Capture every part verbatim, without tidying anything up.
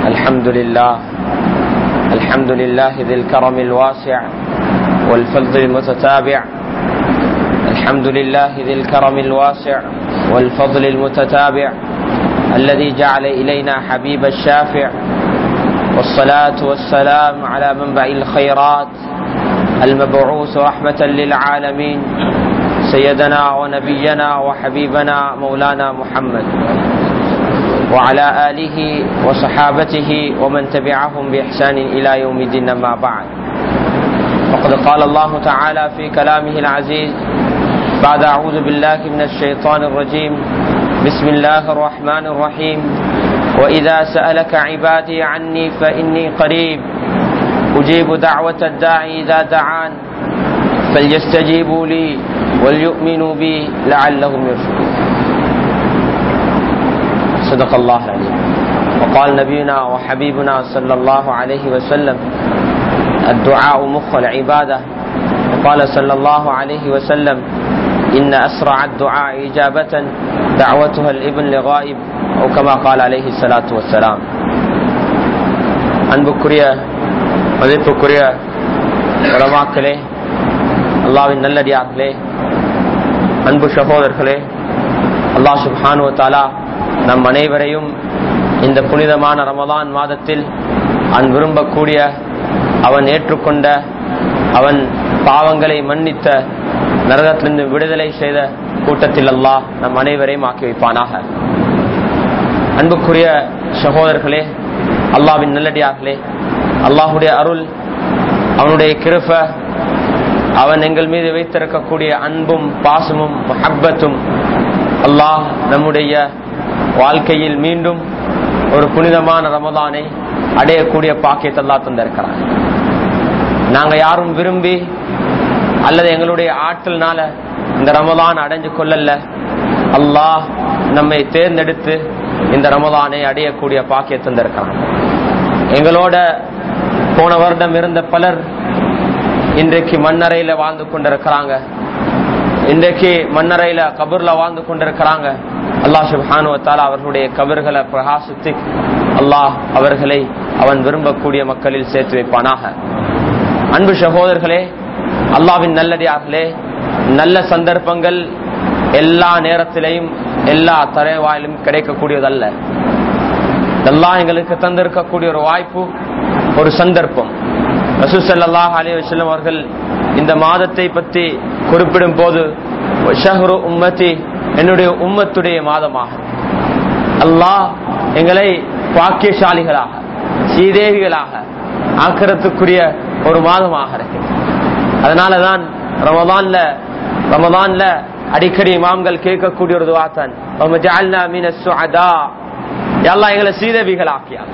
الحمد لله الحمد لله ذي الكرم الواسع والفضل المتتابع. الحمد لله ذي الكرم الواسع والفضل المتتابع الذي جعل إلينا حبيب الشافع، والصلاة والسلام على منبع الخيرات المبعوث رحمة للعالمين سيدنا ونبينا وحبيبنا مولانا محمد وعلى آله وصحابته ومن تبعهم بإحسان إلى يوم الدين. ما بعد، وقد قال الله تعالى في كلامه العزيز بعد أعوذ بالله من الشيطان الرجيم: بسم الله الرحمن الرحيم: وإذا سألك عبادي عني فإني قريب أجيب دعوة الداعي إذا دعان فليستجيبوا لي وليؤمنوا بي لعلهم يرشدون. صدق الله العظيم. وقال نبينا وحبيبنا صلى الله عليه وسلم: الدعاء مخ العبادة. وقال صلى الله عليه وسلم: إن أسرع الدعاء إجابة دعوتها الابن لغائب، أو كما قال عليه الصلاة والسلام. அன்புக்குரிய மதிப்புக்குரிய உலமாக்களே, அல்லாஹ்வின் நல்லடியார்களே, அன்பு சகோதரர்களே, அல்லாஹ் சுப்ஹானஹு வ தஆலா நம் அனைவரையும் இந்த புனிதமான ரமலான் மாதத்தில் அவன் விரும்பக்கூடிய, அவன் ஏற்றுக்கொண்ட, அவன் பாவங்களை மன்னித்த, நரகத்திலிருந்து விடுதலை செய்த கூட்டத்தில் அல்லாஹ் நம் அனைவரையும் ஆக்கி வைப்பானாக. அன்புக்குரிய சகோதரர்களே, அல்லாஹ்வின் நல்லடியார்களே, அல்லாஹுடைய அருள், அவனுடைய கிருப, அவன் எங்கள் மீது வைத்திருக்கக்கூடிய அன்பும் பாசமும் முஹப்பத்தும் அல்லாஹ் நம்முடைய வாழ்க்கையில் மீண்டும் ஒரு புனிதமான ரமலானை அடையக்கூடிய பாக்கியத்தை அல்லாஹ் தந்திருக்கிறான். நாங்க யாரும் விரும்பி அல்லது எங்களுடைய ஆற்றல்னால இந்த ரமலான் அடைஞ்சு கொள்ளல, அல்லாஹ் நம்மை தேர்ந்தெடுத்து இந்த ரமலானை அடையக்கூடிய பாக்கியத்தை தந்திருக்கிறான். எங்களோட போன வருடம் இருந்த பலர் இன்றைக்கு மண்ணறையில வாழ்ந்து கொண்டிருக்கிறாங்க, இன்றைக்கு மண்ணறையில கபூர்ல வாழ்ந்து கொண்டிருக்கிறாங்க. அல்லாஹ் சுப்ஹானஹு வ தஆலா அவர்களுடைய கபர்களை பிரகாசித்து அல்லாஹ் அவர்களை அவன் விரும்பக்கூடிய மக்களில் சேர்த்து வைப்பானாக. அன்பு சகோதரர்களே, அல்லாஹ்வின் நல்லடியார்களே, நல்ல சந்தர்ப்பங்கள் எல்லா நேரத்திலையும் எல்லா தரைவாயிலும் கிடைக்கக்கூடியதல்ல. அல்லாஹ் எங்களுக்கு தந்திருக்கக்கூடிய ஒரு வாய்ப்பு, ஒரு சந்தர்ப்பம். ரசூல் ஸல்லல்லாஹு அலைஹி வஸல்லம் அவர்கள் இந்த மாதத்தை பற்றி குறிப்பிடும் போது, ஷஹ்ரு உம்மதி, என்னுடைய உம்மத்துடைய மாதமாக அல்லாஹ் எங்களை பாக்கியசாலிகளாக, சீதேவிகளாக ஆக்கிறதுக்குரிய ஒரு மாதமாக இருக்கு. அதனாலதான் ரமலான்ல ரமலான்ல அடிக்கடி இமாம்கள் கேட்கக்கூடிய ஒரு துஆதான், வஜஅல்னா மினஸ் சுஅதா, யா அல்லாஹ் எங்களை சீதேவிகள் ஆக்கியால்,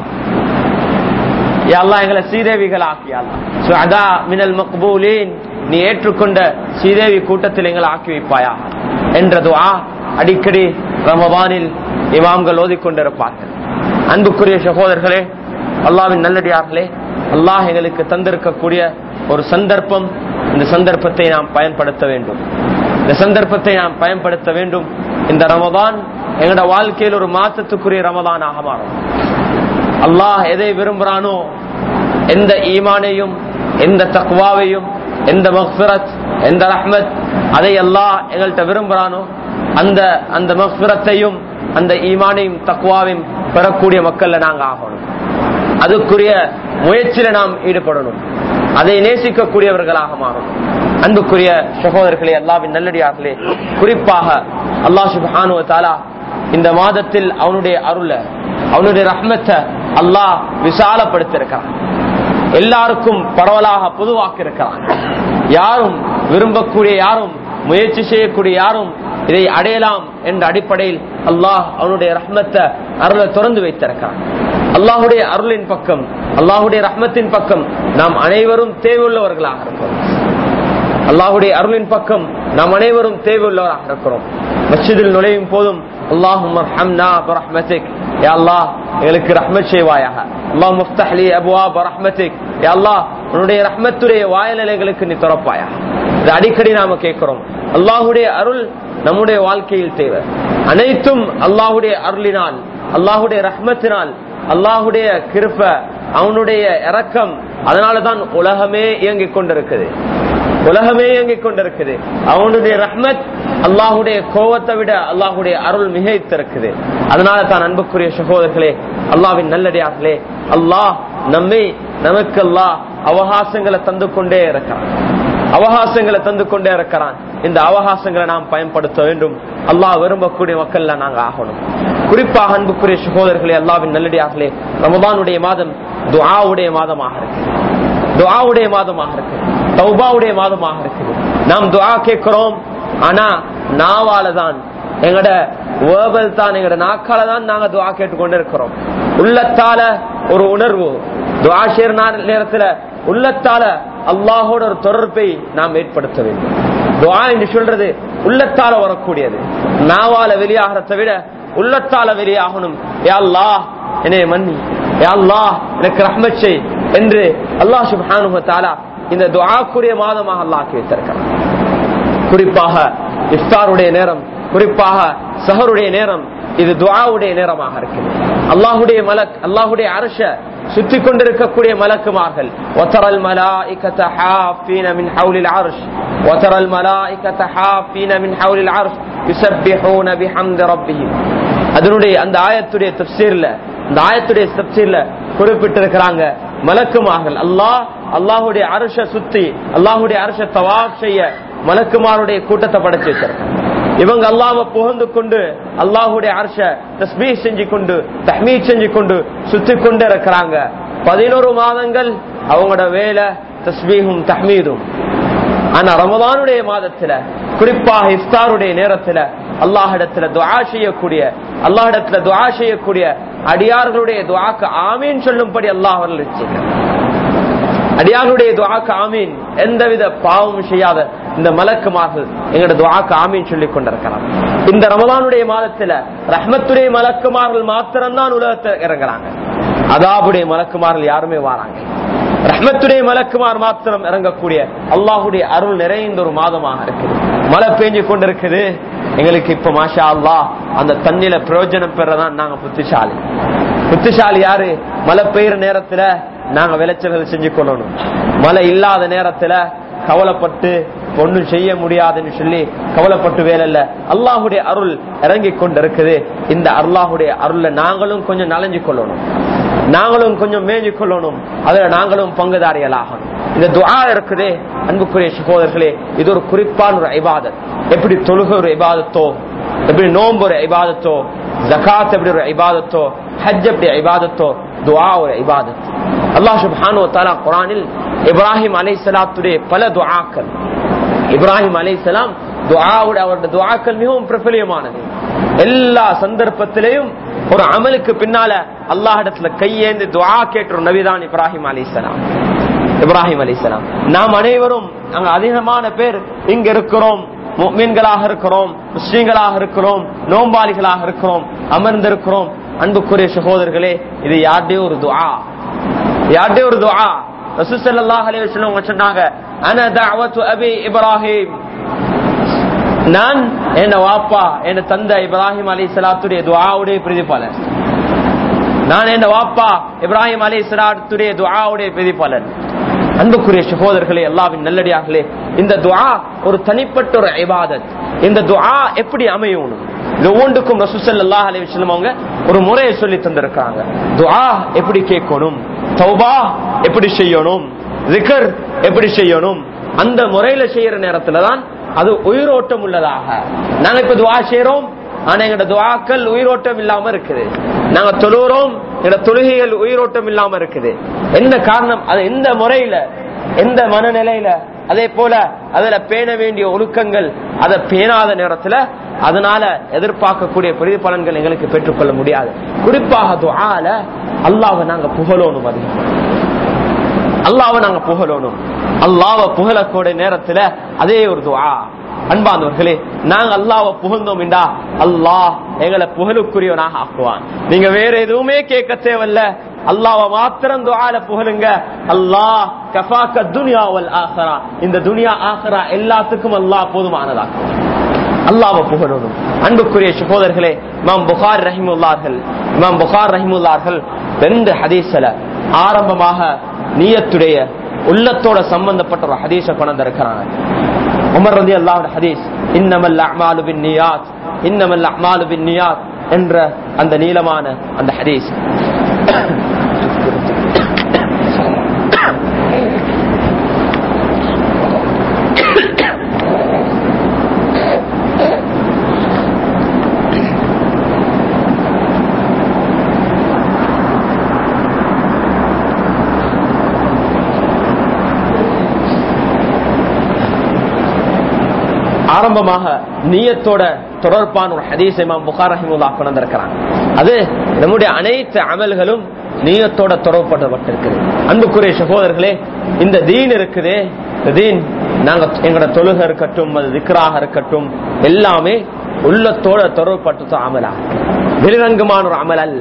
யா அல்லாஹ் எங்களை சீதேவிகள் ஆக்கியால், சுஅதா மினல் மக்பூலின், நீ ஏற்றுக்கொண்ட சீதேவி கூட்டத்தில் எங்களை ஆக்கி வைப்பாயா என்ற துஆ அடிக்கடி ரமலானில் இமாம்கள் ஓதிக்கொண்டிருப்பார்கள். அன்புக்குரிய சகோதரர்களே, அல்லாஹ்வின் நல்லடியார்களே, அல்லாஹ் எங்களுக்கு தந்திருக்கக்கூடிய ஒரு சந்தர்ப்பம். இந்த சந்தர்ப்பத்தை நாம் பயன்படுத்த வேண்டும், இந்த சந்தர்ப்பத்தை நாம் பயன்படுத்த வேண்டும். இந்த ரமலான் எங்களோட வாழ்க்கையில் ஒரு மாற்றத்துக்குரிய ரமலானாக மாறும். அல்லாஹ் எதை விரும்புறானோ, எந்த ஈமானையும், எந்த தக்வாவையும், எந்த மக்ஃபிரத், எந்த ரஹ்மத், அதை அல்லாஹ் எங்கள்கிட்ட விரும்புறானோ அந்த அந்த மக்ஃபிரத்தையும் அந்த ஈமானையும் தக்வாவையும் பெறக்கூடிய மக்கள்ல நாங்க ஆகணும். அதுக்குரிய முயற்சியில நாம் ஈடுபடணும், அதை நேசிக்கக்கூடியவர்களாக மாறணும். அன்புக்குரிய சகோதரர்களே, அல்லாஹ்வின் நல்லடியார்களே, குறிப்பாக அல்லாஹ் சுப்ஹானஹு வ தஆலா இந்த மாதத்தில் அவனுடைய அருள, அவனுடைய ரஹ்மத்தை அல்லாஹ் விசாலப்படுத்திருக்கிறான். எல்லாருக்கும் பரவலாக பொதுவாக்கி இருக்கிறான். யாரும் விரும்பக்கூடிய, யாரும் முயற்சி செய்யக்கூடிய, யாரும் இதை அடையலாம் என்ற அடிப்படையில் அல்லாஹ் அவனுடைய ரஹ்மத்தை, அருளை திறந்து வைத்திருக்கிறான். அல்லாஹுடைய அருளின் பக்கம், அல்லாஹுடைய ரஹ்மத்தின் பக்கம் நாம் அனைவரும் தேவையுள்ளவர்களாக இருக்கிறோம். அல்லாஹுடைய அருளின் பக்கம் நாம் அனைவரும் தேவையுள்ளவராக இருக்கிறோம். மஸ்ஜிதில் நுழையும் போதும் அல்லாஹும்ம அர்ஹம்னா பிரஹ்மத்திக், யா அல்லாஹ் எங்களுக்கு ரஹ்மத் செய்வாயாக. அல்லாஹும்ம இஃப்தஹ் லி அப்வாப ரஹ்மத்திக், யா அல்லாஹ் உன்னுடைய ரஹ்மத்துடைய வாயில்களுக்கு நீ திறப்பாயாக. இது அடிக்கடி நாம கேட்கிறோம். அல்லாஹுடைய அருள் நம்முடைய வாழ்க்கையில் தேவை. அனைத்தும் அல்லாஹுடைய அருளினால், அல்லாஹுடைய ரஹ்மத்தினால் அல்லாஹுடைய கிருபை, அவனுடைய இரக்கம், அதனாலதான் உலகமே இயங்கிக் கொண்டிருக்குது. உலகமே இயங்கிக் கொண்டிருக்குது. அவனுடைய ரஹ்மத் அல்லாஹுடைய கோவத்தை விட அல்லாஹுடைய அருள் மிகைத்திருக்குது. அதனால தான் அன்புக்குரிய சகோதரர்களே, அல்லாஹ்வின் நல்லடியார்களே, அல்லாஹ் நம்மை நமக்கு அல்லாஹ் அவகாசங்களை தந்து கொண்டே இருக்கிறான். அவகாசங்களை தந்து கொண்டே இருக்கிறான். இந்த அவகாசங்களை நாம் பயன்படுத்த வேண்டும். அல்லாஹ் விரும்பக்கூடிய மக்கள்ல நாங்க ஆகணும். குறிப்பாக அன்புக்குரிய சகோதரர்களே, அல்லாஹ்வின் நல்லடியார்களே, ரமதானுடைய மாதம் துஆவுடைய மாதமாக இருக்கு. துஆவுடைய மாதமாக இருக்கு. தௌபாவுடைய மாதமாக இருக்குது. நாம் துஆ கேட்கிறோம், ஆனா நாவால தான், எங்கட வேர்பல் தான், எங்கட நாக்கால தான் நாங்க துஆ கேட்டுக்கொண்டு இருக்கிறோம். உள்ளத்தால ஒரு உணர்வு, துஆ செய்யற நேரத்துல உள்ளத்தால அல்லாஹோட ஒரு தொடர்பை நாம் ஏற்படுத்த வேண்டும். துஆ என்று சொல்றது உள்ளத்தால வரக்கூடியது. நாவால வெளியாகிறத விட உள்ளத்தால வெளியாகணும். யா அல்லாஹ் என்னை மன்னி, யா அல்லாஹ் எனக்கு ரஹ்மத் செய் என்று அல்லாஹ் சுப்ஹானஹு வ தஆலா இந்த துஆக்குரிய மாதமாக அல்லாஹ் வைத்திருக்கிறார். குறிப்பாக இஃப்தாருடைய நேரம், குறிப்பாக சஹருடைய நேரம், இது துஆவுடைய நேரமாக இருக்குது. அல்லாஹுடைய மலக், அல்லாஹுடைய அர்ஷ சுற்றி கொண்டிருக்கக்கூடிய மலக்குமார்கள், வதரல் மலாயிகத ஹாஃபீன மின் ஹவுலில் அர்ஷ், வதரல் மலாயிகத ஹாஃபீன மின் ஹவுலில் அர்ஷ் யுஸப்பிஹூன பிஹம்தி ரப்பிஹிம். அதனுடைய அந்த ஆயத்துடைய தஃப்சீர்ல, இந்த ஆயத்துடைய தஃப்சீர்ல குறிப்பிட்டிருக்கிறாங்க, மலக்குமார்கள் அல்லாஹ் அல்லாஹுடைய அர்ஷ சுத்தி, அல்லாஹுடைய அர்ஷ தவாப் செய்ய மலக்குமாருடைய கூட்டத்தை படைச்சு வச்சிருக்காங்க. இவங்க அல்லாஹ்வை புகழ்ந்து கொண்டு அல்லாஹுடைய அர்ஷ தஸ்பீஹ் செஞ்சு கொண்டு தஹ்மீத் செஞ்சு கொண்டு சுத்தி கொண்டு இருக்கிறாங்க. பதினோரு மாதங்கள் அவங்களோட வேலை தஸ்பீஹும் தஹ்மீதும். ஆனா ரமதானுடைய மாதத்துல, குறிப்பாக இஃப்தாருடைய நேரத்துல அல்லாஹிடத்துல துஆ செய்யக்கூடிய, அல்லாஹிடத்துல துஆ செய்யக்கூடிய அடியார்களுடைய துஆக்கு ஆமீன் சொல்லும்படி அல்லாஹ் அவர்கள் வச்சிருக்கிறார். அடியார்களுடைய துஆக்கு ஆமீன், எந்தவித பாவமும் செய்யாத இந்த மலக்குமார்கள் எங்களோட துஆக்கு ஆமீன் சொல்லிக் கொண்டிருக்கிறார். இந்த ரமலானுடைய மாதத்துல ரஹ்மத்துடைய மலக்குமார்கள் மாத்திரம்தான் உலகத்தில் இறங்குறாங்க. அதாபுடைய மலக்குமார்கள் யாருமே வராங்க. ரஹ்மத்துடைய மலக்குமார் மாத்திரம் இறங்கக்கூடிய அல்லாஹுடைய அருள் நிறைந்த ஒரு மாதமாக இருக்குது. மழை பெஞ்சு கொண்டிருக்குது. எங்களுக்கு இப்ப மாஷா அல்லாஹ் அந்த தண்ணியில பிரயோஜனம் பெறதான் நாங்க புத்திசாலி. புத்திசாலி யாரு? மழை பெய்யுற நேரத்துல நாங்க விளைச்சல்கள் செஞ்சு கொள்ளணும். மழை இல்லாத நேரத்துல கவலைப்பட்டு ஒன்னும் செய்ய முடியாதுன்னு சொல்லி கவலைப்பட்டு வேலை இல்ல. அல்லாஹுடைய அருள் இறங்கி கொண்டு இருக்குது. இந்த அல்லாஹுடைய அருள்ல நாங்களும் கொஞ்சம் நலஞ்சு கொள்ளணும், நாங்களும் கொஞ்சம் மேய்ஞ்சு கொள்ளணும். அதுல நாங்களும் பங்குதாரிகள் ஆகணும். இந்த துஆ இருக்குதே அன்புக்குரிய சகோதரர்களே, இது ஒரு குறிப்பான ஒரு இபாதத். எப்படி தொழுகை ஒரு இபாதத்தோ, எப்படி நோன்பு ஒரு இபாதத்தோ, ஜகாத் எப்படி ஒரு இபாதத்தோ, ஹஜ் எப்படி இபாதத்தோ, துஆ ஒரு இபாதத். அல்லாஹ் சுப்ஹானஹு வ தஆலா குர்ஆனில் இப்ராஹிம் அலைஹிஸ்ஸலாத்துடைய பல துஆக்கள், இப்ராஹிம் அலைஹிஸ்ஸலாம் துஆவுடைய அவருடைய துஆக்கள் மிகவும் பிரபல்யமானது. எல்லா சந்தர்ப்பத்திலையும் ஒரு அமலுக்கு பின்னால அல்லாஹ்விடத்துல கையேந்தி துஆ கேட்ட நபிதான் இப்ராஹிம் அலைஹிஸ்ஸலாம். இப்ராஹிம் அலைஹிஸ்ஸலாம். நாம் அனைவரும் அங்க அதிகமான பேர் இங்க இருக்கிறோம், முஃமின்களாக இருக்கிறோம், முஸ்லிம்களாக இருக்கிறோம், நோம்பாளிகளாக இருக்கிறோம், அமர்ந்திருக்கிறோம். அன்புக்குரிய சகோதரர்களே, இது யாருடைய ஒரு துஆ, யாருடைய ஒரு துஆ. ரசூல் ஸல்லல்லாஹு அலைஹி வஸல்லம் சொன்னாங்க, அன தஅவத்து அபி இப்ராஹிம், நான் என் வாப்பா என் தந்தை இப்ராஹிம் அலைஹிஸ்ஸலாத்துடைய துஆவுடைய பிரதிபலன். நான் என் வாப்பா இப்ராஹிம் அலைஹிஸ்ஸலாத்துடைய துஆவுடைய பிரதிபலன். அன்புக்குரிய சகோதரர்களே, அல்லாஹ்வின் நல்லடியார்களே, இந்த துஆ ஒரு தனிப்பட்ட ஒரு இபாதத். இந்த துஆ எப்படி அமையணும், இது ஒவ்வொன்றுக்கும் ரசூல் ஸல்லல்லாஹு அலைஹி வஸல்லம் அவங்க ஒரு முறையை சொல்லி தந்திருக்காங்க. துஆ எப்படி கேட்கணும், தௌபா எப்படி செய்யணும், zikr எப்படி செய்யணும், அந்த முறையில செய்யற நேரத்துல தான் அது உயிரோட்டம் உள்ளதாக. நாங்க இப்ப துஆ செய்யறோம், ஆனா எங்கட துஆக்கள் உயிரோட்டம் இல்லாம இருக்குது. நாங்க தொழுகிறோம், எங்கட தொழுகைகள் உயிரோட்டம் இல்லாம இருக்குது. என்ன காரணம்? அது எந்த முறையில, எந்த மனநிலையில, அதே போல அதுல பேண வேண்டிய ஒழுக்கங்கள் அதை பேணாத நேரத்துல அதனால எதிர்பார்க்கக்கூடிய பிரதிபலன்கள் எங்களுக்கு பெற்றுக்கொள்ள முடியாது. குறிப்பாக துஆல அல்லாஹ்வை நாங்க புகழணும், அதிகம் அல்லாஹ்வை நாங்க புகழணும். அல்லாஹ்வை புகழக்கூடிய நேரத்துல அதே ஒரு துஆ. அன்பானவர்களே, நாங்க அல்லாஹ்வை புகழ்ந்தோம் என்றா அல்லாஹ் எங்களை புகழுக்குரியவனாக ஆக்குவான். நீங்க வேற எதுவுமே கேட்க தேவையில்ல, அல்லாஹ்வை மாத்திரம் துஆல புகழுங்க. அல்லாஹ் கஃபாக்க துன்யா வல் ஆখিরা, இந்த துன்யா ஆখিরা எல்லாத்துக்கும் அல்லாஹ் போதுமானதாக்குவான். அல்லாஹ்வை புகழணும். அன்புக்குரிய சகோதரர்களே, இமாம் புகாரி ரஹிமத்துல்லாஹி இமாம் புகாரி ரஹிமத்துல்லாஹி ரெண்டு ஹதீஸ்ல ஆரம்பமாக நியத்துடைய உள்ளத்தோட சம்பந்தப்பட்ட ஒரு ஹதீஸை கொண்டு இருக்கிறாங்க. உமர் ரலியல்லாஹு அன்ஹு ஹதீஸ், இன்னமல் அஅமாலு பின்னியாத் இன்னமல் அஅமாலு பின்னியாத் என்ற அந்த நீளமான அந்த ஹதீஸ். ஆரம்பமாக நியத்தோட தொடர்பான ஒரு ஹதீஸ் இமாம் புகாரி ரஹிமத்துல்லாஹி கொண்டு வந்திருக்கிறாங்க. அது நம்முடைய அனைத்து அமல்களும் நியத்தோட தொடர்புபட்டிருக்கிறது. அன்புக்குரிய சகோதரர்களே, இந்த தீன் இருக்குதே, தீன் நாங்க எங்களோட தொழுகை இருக்கட்டும், அது திக்ராக இருக்கட்டும், எல்லாமே உள்ளத்தோட தொடர்புபட்ட அமலா, வெளிரங்கமான ஒரு அமல் அல்ல.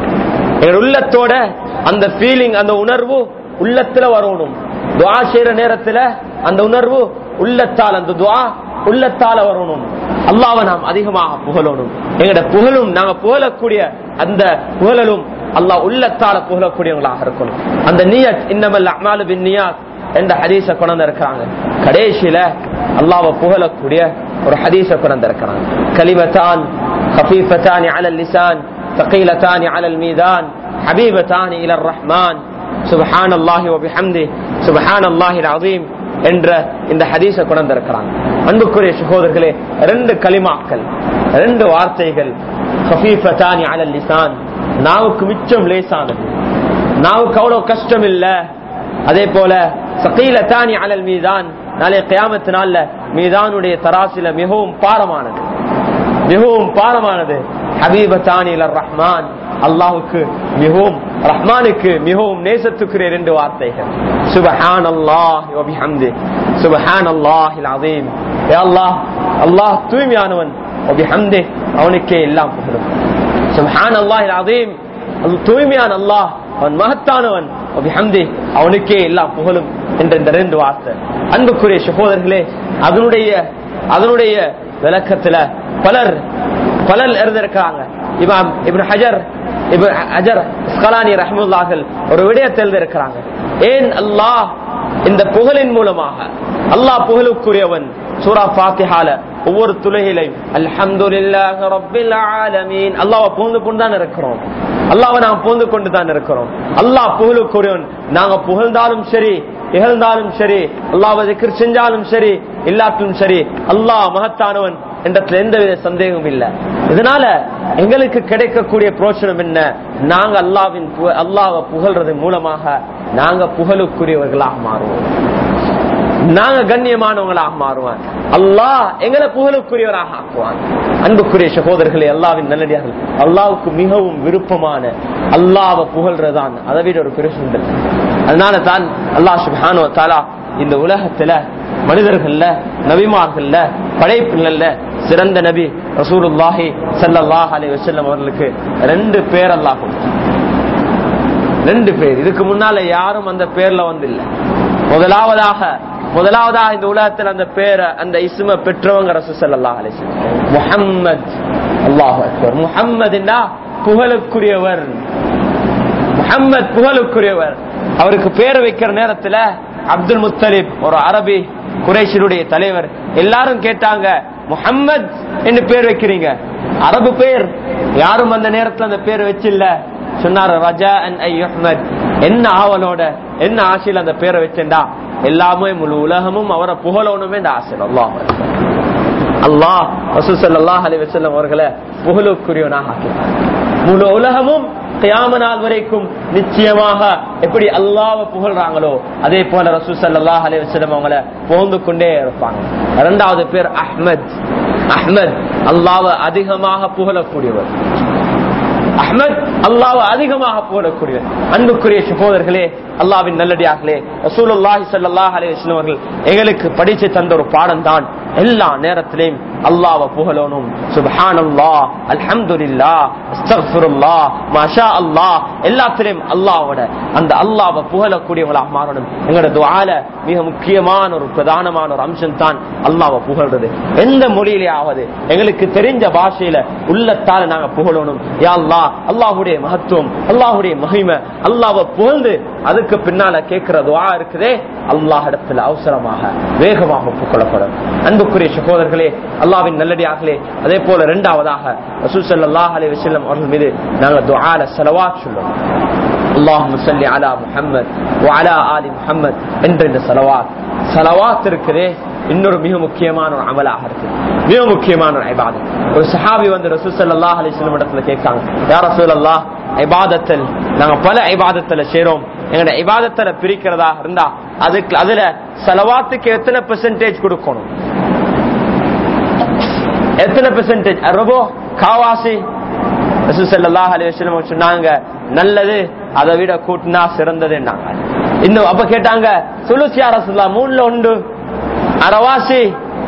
எங்க உள்ளத்தோட அந்த ஃபீலிங், அந்த உணர்வு உள்ளத்துல வரணும். துஆ செய்யற நேரத்துல அந்த உணர்வு உள்ளத்தால், அந்த துஆ உள்ளத்தால வரணும். அல்லாஹ்வை நாம் அதிகமாக புகழணும். எங்கட புகழும், நாங்க புகழக்கூடிய அந்த புகழலும் அல்லாஹ் உள்ளத்தால புகழக்கூடியவங்களாக இருக்கணும். அந்த நியத், இன்னமல் அஅமாலு பின்னியாத் என்ற ஹதீஸை கொண்டு இருக்காங்க. கடைசியில அல்லாஹ்வை புகழக்கூடிய ஒரு ஹதீஸை கொண்டு இருக்காங்க. கலிமத்தான் கஃபீஃபத்தான் அலல் லிசான் ثقيلتان على الميزان حبيبتان الى الرحمن سبحان الله وبحمده سبحان الله العظيم என்ற இந்த ஹதீஸை கொண்டு இருக்கிறாங்க. அன்புக்குரிய சகோதரர்களே, ரெண்டு கலிமாக்கள், ரெண்டு வார்த்தைகள், கஃபீஃபத்தானி அலல் லிசான், நாவுக்கு மிச்சம் லேசானது, நாவுக்கு அவ்வளவு கஷ்டம் இல்ல. அதே போல ஸகீலத்தானி அலல் மீதான், நாளை கியாமத் நாள்ல மீதானுடைய தராசில மிகவும் பாரமானது, மிகவும் பாரமானது. ஹபீபத்தானி இலர் ரஹ்மான், அல்லாஹ்வுக்கு மிகவும், ரஹ்மானுக்கு மிகவும் நேசத்துக்குரிய ரெண்டு வார்த்தைகள். சுப்ஹானல்லாஹி வ பிஹம்தி சுப்ஹானல்லாஹில் அஸீம். யா அல்லாஹ், அல்லாஹ் தூய்மையானவன், வ பிஹம்தி அவனுக்கே எல்லாம் புகழும். சுப்ஹானல்லாஹில் அஸீம், தூய்மையான அல்லாஹ், அவன் மகத்தானவன், வ பிஹம்தி அவனுக்கே எல்லாம் புகழும் என்ற இந்த ரெண்டு வார்த்தை. அன்புக்குரிய சகோதரர்களே, அதனுடைய அதனுடைய விளக்கத்துல பலர் பலர் எழுதியிருக்கிறாங்க. இமாம் இப்னு ஹஜர் இப்னு ஹஜர் அஸ்கலானி ரஹ்மத்துல்லாஹி ஒரு விடயத்தை எழுதியிருக்கிறாங்க. ஏன் அல்லாஹ் இந்த புகழின் மூலமாக, அல்லாஹ் புகழுக்குரியவன், சூரா ஃபாத்திஹால ஒவ்வொரு துளையிலையும் அல்ஹம்துலில்லாஹி ரப்பில் ஆலமீன், அல்லாஹ்வை புகழ்ந்து கொண்டு தான் இருக்கிறோம், அல்லாஹ்வை நாம் புகழ்ந்து கொண்டு தான் இருக்கிறோம். அல்லாஹ் புகழுக்குரியவன், நாங்க புகழ்ந்தாலும் சரி, இகழ்ந்தாலும் சரி, அல்லாஹ்வை திக்ர் செஞ்சாலும் சரி, இல்லாட்டிலும் சரி, அல்லாஹ் மகத்தானவன் என்றதுல எந்தவித சந்தேகமும் இல்லை. இதனால எங்களுக்கு கிடைக்கக்கூடிய பிரோஜனம் என்ன? நாங்க அல்லாஹ்வின் அல்லாஹ்வை புகழ்றது மூலமாக நாங்க புகழுக்குரியவர்களாக மாறுவோம், நாங்க கண்ணியமானவங்களாக மாறுவான், அல்லாஹ் எங்களை புகழுக்குரியவராக ஆக்குவான். அன்புக்குரிய சகோதரர்களே, அல்லாஹ்வின் நல்லடியார்கள், அல்லாஹ்வுக்கு மிகவும் விருப்பமான அல்லாஹ்வை புகழ்றதான் அதை விட ஒரு பெரிய சுந்தர். அதனால தான் அல்லாஹ் சுப்ஹானஹு வ தஆலா இந்த உலகத்துல மனிதர்கள்ல, நபிமார்கள்ல, படைப்புகள்ல சிறந்த நபி ரசூலுல்லாஹி ஸல்லல்லாஹு அலைஹி வஸல்லம் அவர்களுக்கு ரெண்டு பேர் அல்லாஹ் கொடுத்தார். ரெண்டு பேர், இதுக்கு முன்னால யாரும் அந்த பேர்ல வந்து இல்ல. முதலாவதாக முதலாவதாக இந்த உலகத்தில் அந்த பேரை, அந்த இஸ்ம பெற்றவங்க ரசூல் ஸல்லல்லாஹு அலைஹி வஸல்லம் முஹம்மத். அல்லாஹு அக்பர். முஹம்மதுன்னா புகழுக்குரியவர், முஹம்மத் புகழுக்குரியவர். அவருக்கு பேர் வைக்கிற நேரத்துல அப்துல் முத்தலிப், ஒரு அரபி குறைஷினுடைய தலைவர், எல்லாரும் கேட்டாங்க, முஹம்மத் என்று பேர் வைக்கிறீங்க, அரபு பேர், யாரும் அந்த நேரத்தில் அந்த பேர் வச்சில்ல. சொன்னார், ரஜா அன் ஐயுஹ்மத், என்ன ஆவலோட, என்ன ஆசையில் அந்த பேரை வச்சேன்டா, எல்லாமே முழு உலகமும் அவரை புகழணுமே இந்த ஆசை. அல்லாஹ் அல்லாஹ் ரசூல் ஸல்லல்லாஹு அலைஹி வஸல்லம் அவர்களை புகழுக்குரியவனாக ஆக்கினார். முழு உலகமும் கியாம நாள் வரைக்கும் நிச்சயமாக எப்படி அல்லாஹ்வை புகழ்றாங்களோ அதே போல ரசூல் ஸல்லல்லாஹு அலைஹி வஸல்லம் அவங்களை புகழ்ந்து கொண்டே இருப்பாங்க. இரண்டாவது பேர் அஹ்மத். அஹ்மத் அல்லாஹ்வை அதிகமாக புகழக்கூடியவர். அஹ்மத் அல்லாஹ்வை அதிகமாக புகழக்கூடிய அன்புக்குரிய சகோதரர்களே, அல்லாஹ்வின் நல்லடியார்களே, ரசூலுல்லாஹி ஸல்லல்லாஹு அலைஹி வஸல்லம் அவர்கள் எங்களுக்கு படிச்சு தந்த ஒரு பாடம் தான் எல்லா நேரத்திலையும் அல்லாஹ்வை புகழணும். சுப்ஹானல்லாஹ், அல்ஹம்துலில்லாஹ், அஸ்தக்ஃபிருல்லாஹ், மாஷா அல்லாஹ், எல்லாத்திலையும் அல்லாஹ்வோட அந்த அல்லாஹ்வை புகழக்கூடியவங்களாக மாறணும். எங்களோட துஆல மிக முக்கியமான ஒரு பிரதானமான ஒரு அம்சம் தான் அல்லாஹ்வை புகழ்றது. எந்த மொழியிலேயாவது எங்களுக்கு தெரிஞ்ச பாஷையில உள்ளத்தால நாங்க புகழணும். யா அல்லாஹ், அல்லாஹ்வுடைய மகத்துவம், அல்லாஹ்வுடைய மகிமை, அல்லாஹ்வை புகழ்ந்து அதுக்கு பின்னால கேட்கிற துஆ இருக்குதே, அல்லாஹ் இடத்துல அவசரமாக வேகமாக புகழப்படும். அன்புக்குரிய சகோதரர்களே, அல்லாஹ்வின் நல்லடியார்களே, அதே போல இரண்டாவதாக ரசூல் ஸல்லல்லாஹு அலைஹி வஸல்லம் அவர்கள் மீது நாங்க துஆல ஸலவாத் சொல்லுவோம். அல்லாஹும்ம ஸல்லி அலா முஹம்மத் வ அலா ஆலி முஹம்மத் என்ற இந்த ஸலவாத் ஸலவாத் இருக்குதே இன்னொரு மிக முக்கியமான ஒரு அமலாக இருக்கு, மிக முக்கியமான ஒரு இபாதத். ஒரு சஹாபி வந்து ரசூல் ஸல்லல்லாஹு அலைஹி வஸல்லம் இடத்துல கேட்காங்க, யா ரசூலல்லாஹ், இபாதத்தில் நாங்க பல இபாதத்துல சேரோம், எங்களோட இபாதத்துல பிரிக்கிறதா இருந்தா அதுக்கு அதுல ஸலவாத்துக்கு எத்தனை பெர்சன்டேஜ் கொடுக்கணும், எத்தனை பெர்சன்டேஜ், ரபோ காவாசி? ரசூல் ஸல்லல்லாஹு அலைஹி வஸல்லம் சொன்னாங்க, நல்லது அதை விட கூட்டினா சிறந்தது. இன்னும் அப்ப கேட்டாங்க, சுலுஸ் யா ரசூலல்லாஹ், மூணுல ஒன்று அரவாசி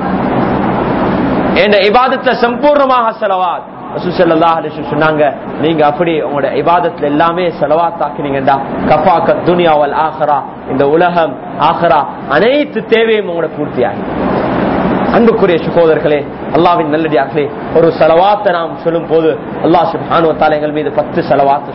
என்ற இபாதத்துல சம்பூர்ணமாக ஸலவாத். ரசூல் ஸல்லல்லாஹு அலைஹி வஸல்லம் சொன்னாங்க, நீங்க அப்படி உங்களோட இபாதத்துல எல்லாமே ஸலவாத் ஆக்கினீங்கடா, கஃபாக துன்யா வல் ஆখিরা, இந்த உலகம் ஆখিরা அனைத்து தேவையும் உங்களோட பூர்த்தியாகி. அன்புக்குரிய சகோதரர்களே, அல்லாஹ்வின் நல்லடியார்களே, ஒரு ஸலவாத்தை நாம் சொல்லும் போது அல்லாஹ் சுப்ஹானஹு வ தஆலா எங்கள் மீது பத்து ஸலவாத்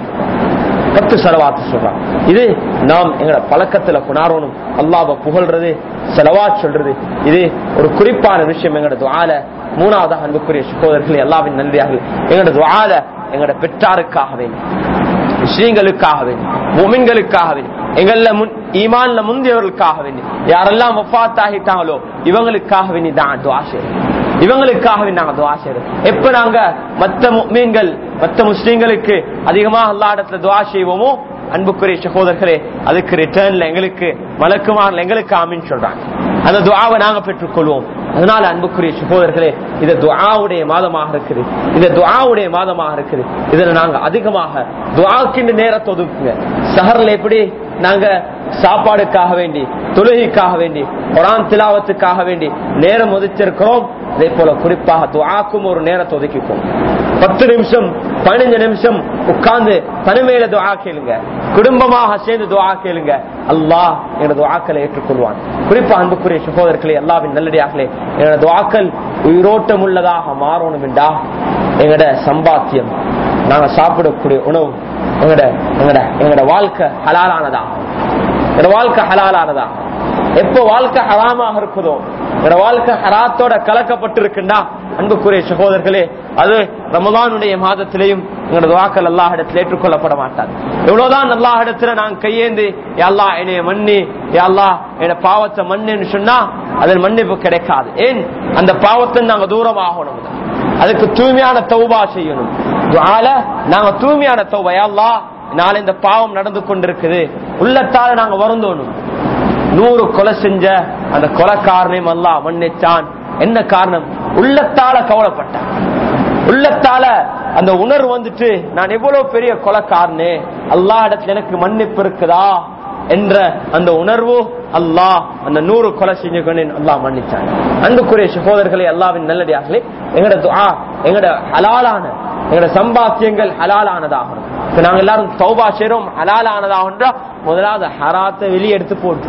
பத்து ஸலவாத் சொல்றான். இது நாம் எங்களோட பழக்கத்துல கொண்டாடணும். அல்லாஹ்வை புகழ்றது, ஸலவாத் சொல்றது, இது ஒரு குறிப்பான விஷயம் எங்களோட துஆல. மூணாவதாக அன்புக்குரிய சகோதரர்களே, அல்லாஹ்வின் நல்லடியார்களே, எங்களோட துஆல எங்களோட பெற்றாருக்காக வேண்டி, முஸ்லிம்களுக்காக வேண்டி, முஃமின்களுக்காக வேண்டி, எங்கள ஈமான்ல முந்தியவர்களுக்காக வேண்டி, யாரெல்லாம் வஃபாத் ஆகிட்டாங்களோ இவங்களுக்காக வேண்டி தான் துஆ செய்றோம். இவங்களுக்காக நாங்க துஆ செய்றோம். எப்ப நாங்க மத்த முஃமின்கள் மத்த முஸ்லிம்களுக்கு அதிகமாக அல்லாஹ் இடத்துல துஆ செய்வோமோ, அன்புக்குரிய சகோதரர்களே, அதுக்கு ரிட்டர்ன்ல எங்களுக்கு மலக்குமார் எங்களுக்கு ஆமீன் சொல்றாங்க. அந்த துஆவை நாங்க பெற்றுக்கொள்வோம். அதனால அன்புக்குரிய சகோதரர்களே, இது துஆவுடைய மாதமாக இருக்குது, இது துஆவுடைய மாதமாக இருக்குது. இதுல நாங்க அதிகமாக துஆவுக்கு நேரத்தை ஒதுக்குங்க. சஹர்ல எப்படி நாங்க சாப்பாடுக்காக வேண்டி, தொழுகைக்காக வேண்டி, குர்ஆன் திலாவத்துக்காக வேண்டி நேரம் ஒதுக்கியிருக்கிறோம், அதே போல குறிப்பாக துஆக்கும் ஒரு நேரத்தை ஒதுக்கிப்போம். பத்து நிமிஷம் பதினஞ்சு நிமிஷம் உட்கார்ந்து தனிமையில துஆ கேளுங்க, குடும்பமாக சேர்ந்து துஆ கேளுங்க. அல்லாஹ் எங்களோட துஆக்களை ஏற்றுக்கொள்வான். குறிப்பா அன்புக்குரிய சகோதரர்களே, அல்லாஹ்வின் நல்லடியார்களே, எங்களோட துஆக்கள் உயிரோட்டம் உள்ளதாக மாறணும் என்றா எங்களோட சம்பாத்தியம், நாங்க சாப்பிடக்கூடிய உணவு, எங்களோட எங்களோட எங்களோட வாழ்க்கை ஹலாலானதா, எங்களோட வாழ்க்கை ஹலாலானதா. எப்போ வாழ்க்கை ஹராமாக இருக்குதோ, எங்களோட வாழ்க்கை ஹராத்தோட கலக்கப்பட்டிருக்குன்னா அன்புக்குரிய சகோதரர்களே, அது ரமலானுடைய மாதத்திலையும் எங்களோட துஆக்கள் அல்லாஹ் இடத்துல ஏற்றுக்கொள்ளப்பட மாட்டாது. எவ்வளவுதான் அல்லாஹ் இடத்துல நாங்க கையேந்து யா அல்லாஹ் என்னைய மன்னி, யா அல்லாஹ் என்னோட பாவத்தை மன்னின்னு சொன்னா அதில் மன்னிப்பு கிடைக்காது. ஏன்? அந்த பாவத்தை நாங்க தூரமாகணும், அதுக்கு தூய்மையான தௌபா செய்யணும். துஆல நாங்க தூய்மையான தௌபா, யா அல்லாஹ் நாளை இந்த பாவம் நடந்து கொண்டிருக்குது, உள்ளத்தால நாங்க வருந்தோணும். நூறு கொலை செஞ்ச அந்த கொலைக்காரனையும் அல்லாஹ் மன்னிச்சான். என்ன காரணம்? உள்ளத்தால கவலைப்பட்டான், உள்ளத்தால அந்த உணர்வு வந்துட்டு, நான் எவ்வளவு பெரிய கொலைக்காரனே, அல்லாஹ் இடத்துல எனக்கு மன்னிப்பு இருக்குதா என்ற அந்த உணர்வு அல்லாஹ் அந்த நூறு கொலை செஞ்சு அல்லாஹ் மன்னிச்சான். அன்புக்குரிய சகோதரர்களே, அல்லாஹ்வின் நல்லடியார்களே, எங்களோட துஆ எங்களோட ஹலாலான எங்களோட சம்பாத்தியங்கள் ஹலாலானதாகணும். நாங்க எல்லாரும் தௌபா செய்றோம், ஹலாலானதாகன்றா முதலாவது ஹராத்தை வெளியே எடுத்து போட்டு,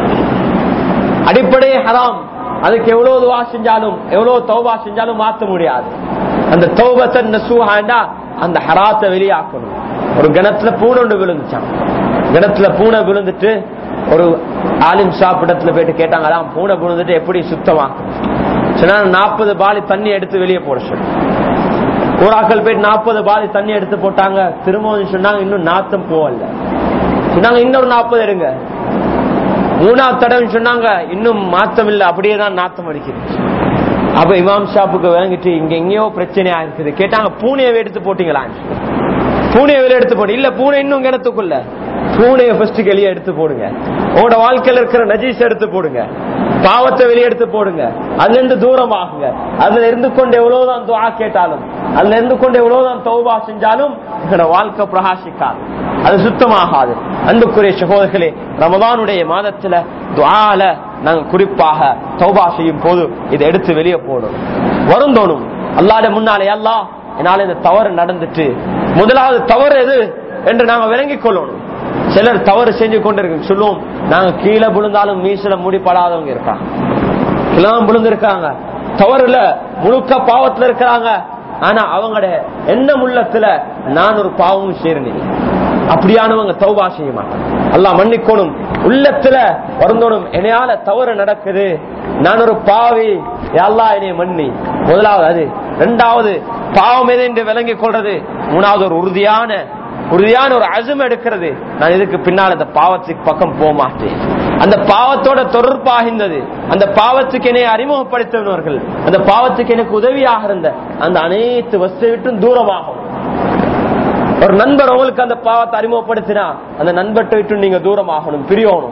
அடிப்படை ஹராம், அதுக்கு எவ்வளவு துஆ செஞ்சாலும் எவ்வளவு தௌபா செஞ்சாலும் மாற்ற முடியாது. அந்த தௌபத்தன் நசூஹாண்டா அந்த ஹராத்தை வெளியாக்கணும். ஒரு கிணத்துல பூனை ஒன்று விழுந்துச்சான், கிணத்துல பூனை விழுந்துட்டு ஒரு ஆலிம் ஷாப் இடத்துல போயிட்டு கேட்டாங்க, அதான் பூனை விழுந்துட்டு எப்படி சுத்தமாக்கணும் சொன்னா, நாற்பது பாலி தண்ணி எடுத்து வெளியே போட சொல்லு. ஊராக்கள் போயிட்டு நாற்பது பாலி தண்ணி எடுத்து போட்டாங்க. திரும்பவும் சொன்னாங்க, இன்னும் நாத்தம் போகல. சொன்னாங்க, இன்னொரு நாற்பது எடுங்க. மூணாவது தடவை சொன்னாங்க, இன்னும் மாத்தம் இல்ல, அப்படியே தான் நாத்தம் அடிக்குது. அப்ப இமாம் ஷாப்புக்கு வாங்கிட்டு இங்க எங்கேயோ பிரச்சனையா இருக்குது. கேட்டாங்க, பூனையை எடுத்து போட்டீங்களா? பூனையை வெளியே எடுத்து போட்டு, இல்ல பூனை இன்னும் கிணத்துக்குள்ள. பூனையை ஃபர்ஸ்ட் வெளியே எடுத்து போடுங்க. உங்களோட வாழ்க்கையில இருக்கிற நஜீஸ் எடுத்து போடுங்க. பாவத்தை வெளியெடுத்து போடுங்க, அதுல இருந்து தூரம் ஆகுங்க. அதுல இருந்து கொண்டு எவ்வளவுதான் துஆ கேட்டாலும், அதுல இருந்து கொண்டு எவ்வளவுதான் தௌபா செஞ்சாலும் எங்களோட வாழ்க்கை பிரகாசிக்காது, அது சுத்தமாகாது. அன்புக்குரிய சகோதரர்களே, ரமதானுடைய மாதத்துல துஆல நாங்க குறிப்பாக தௌபா செய்யும் போது இதை எடுத்து வெளியே போடும், வருந்தோணும். அல்லாஹ்வுடைய முன்னாலே, அல்லாஹ் என்னால இந்த தவறு நடந்துட்டு, முதலாவது தவறு எது என்று நாங்க விளங்கிக் கொள்ளணும். சிலர் தவறு செஞ்சு கொண்டிருக்கு சொல்லுவோம், நாங்க கீழே விழுந்தாலும் மீசல முடிப்படாதவங்க இருக்காங்க, கிளாம் விழுந்திருக்காங்க, தவறுல முழுக்க பாவத்துல இருக்கிறாங்க. ஆனா அவங்களுடைய எண்ணம் உள்ளத்துல நான் ஒரு பாவமும் சேரணும், அப்படியானவங்க தௌபா செய்ய மாட்டாங்க. அல்லாஹ் மன்னிக்கணும், உள்ளத்துல வருந்தோணும், என்னையால தவறு நடக்குது, நான் ஒரு பாவி, அல்லாஹ் என்னை மன்னி. முதலாவது அது. இரண்டாவது பாவம் எது என்று விளங்கிக் கொள்றது. மூணாவது ஒரு உறுதியான உறுதியான ஒரு அஸம் எடுக்கிறது, நான் இதுக்கு பின்னால் அந்த பாவத்துக்கு பக்கம் போக மாட்டேன். அந்த பாவத்தோட தொடர்பாகின்றது, அந்த பாவத்துக்கு என்னை அறிமுகப்படுத்தினவர்கள், அந்த பாவத்துக்கு எனக்கு உதவியாக இருந்த அந்த அனைத்து வஸ்துவை விட்டும் தூரமாகும். ஒரு நண்பர் உங்களுக்கு அந்த பாவத்தை அறிமுகப்படுத்தினா அந்த நண்பர்கிட்ட விட்டு நீங்க தூரமாகணும், பிரியணும்.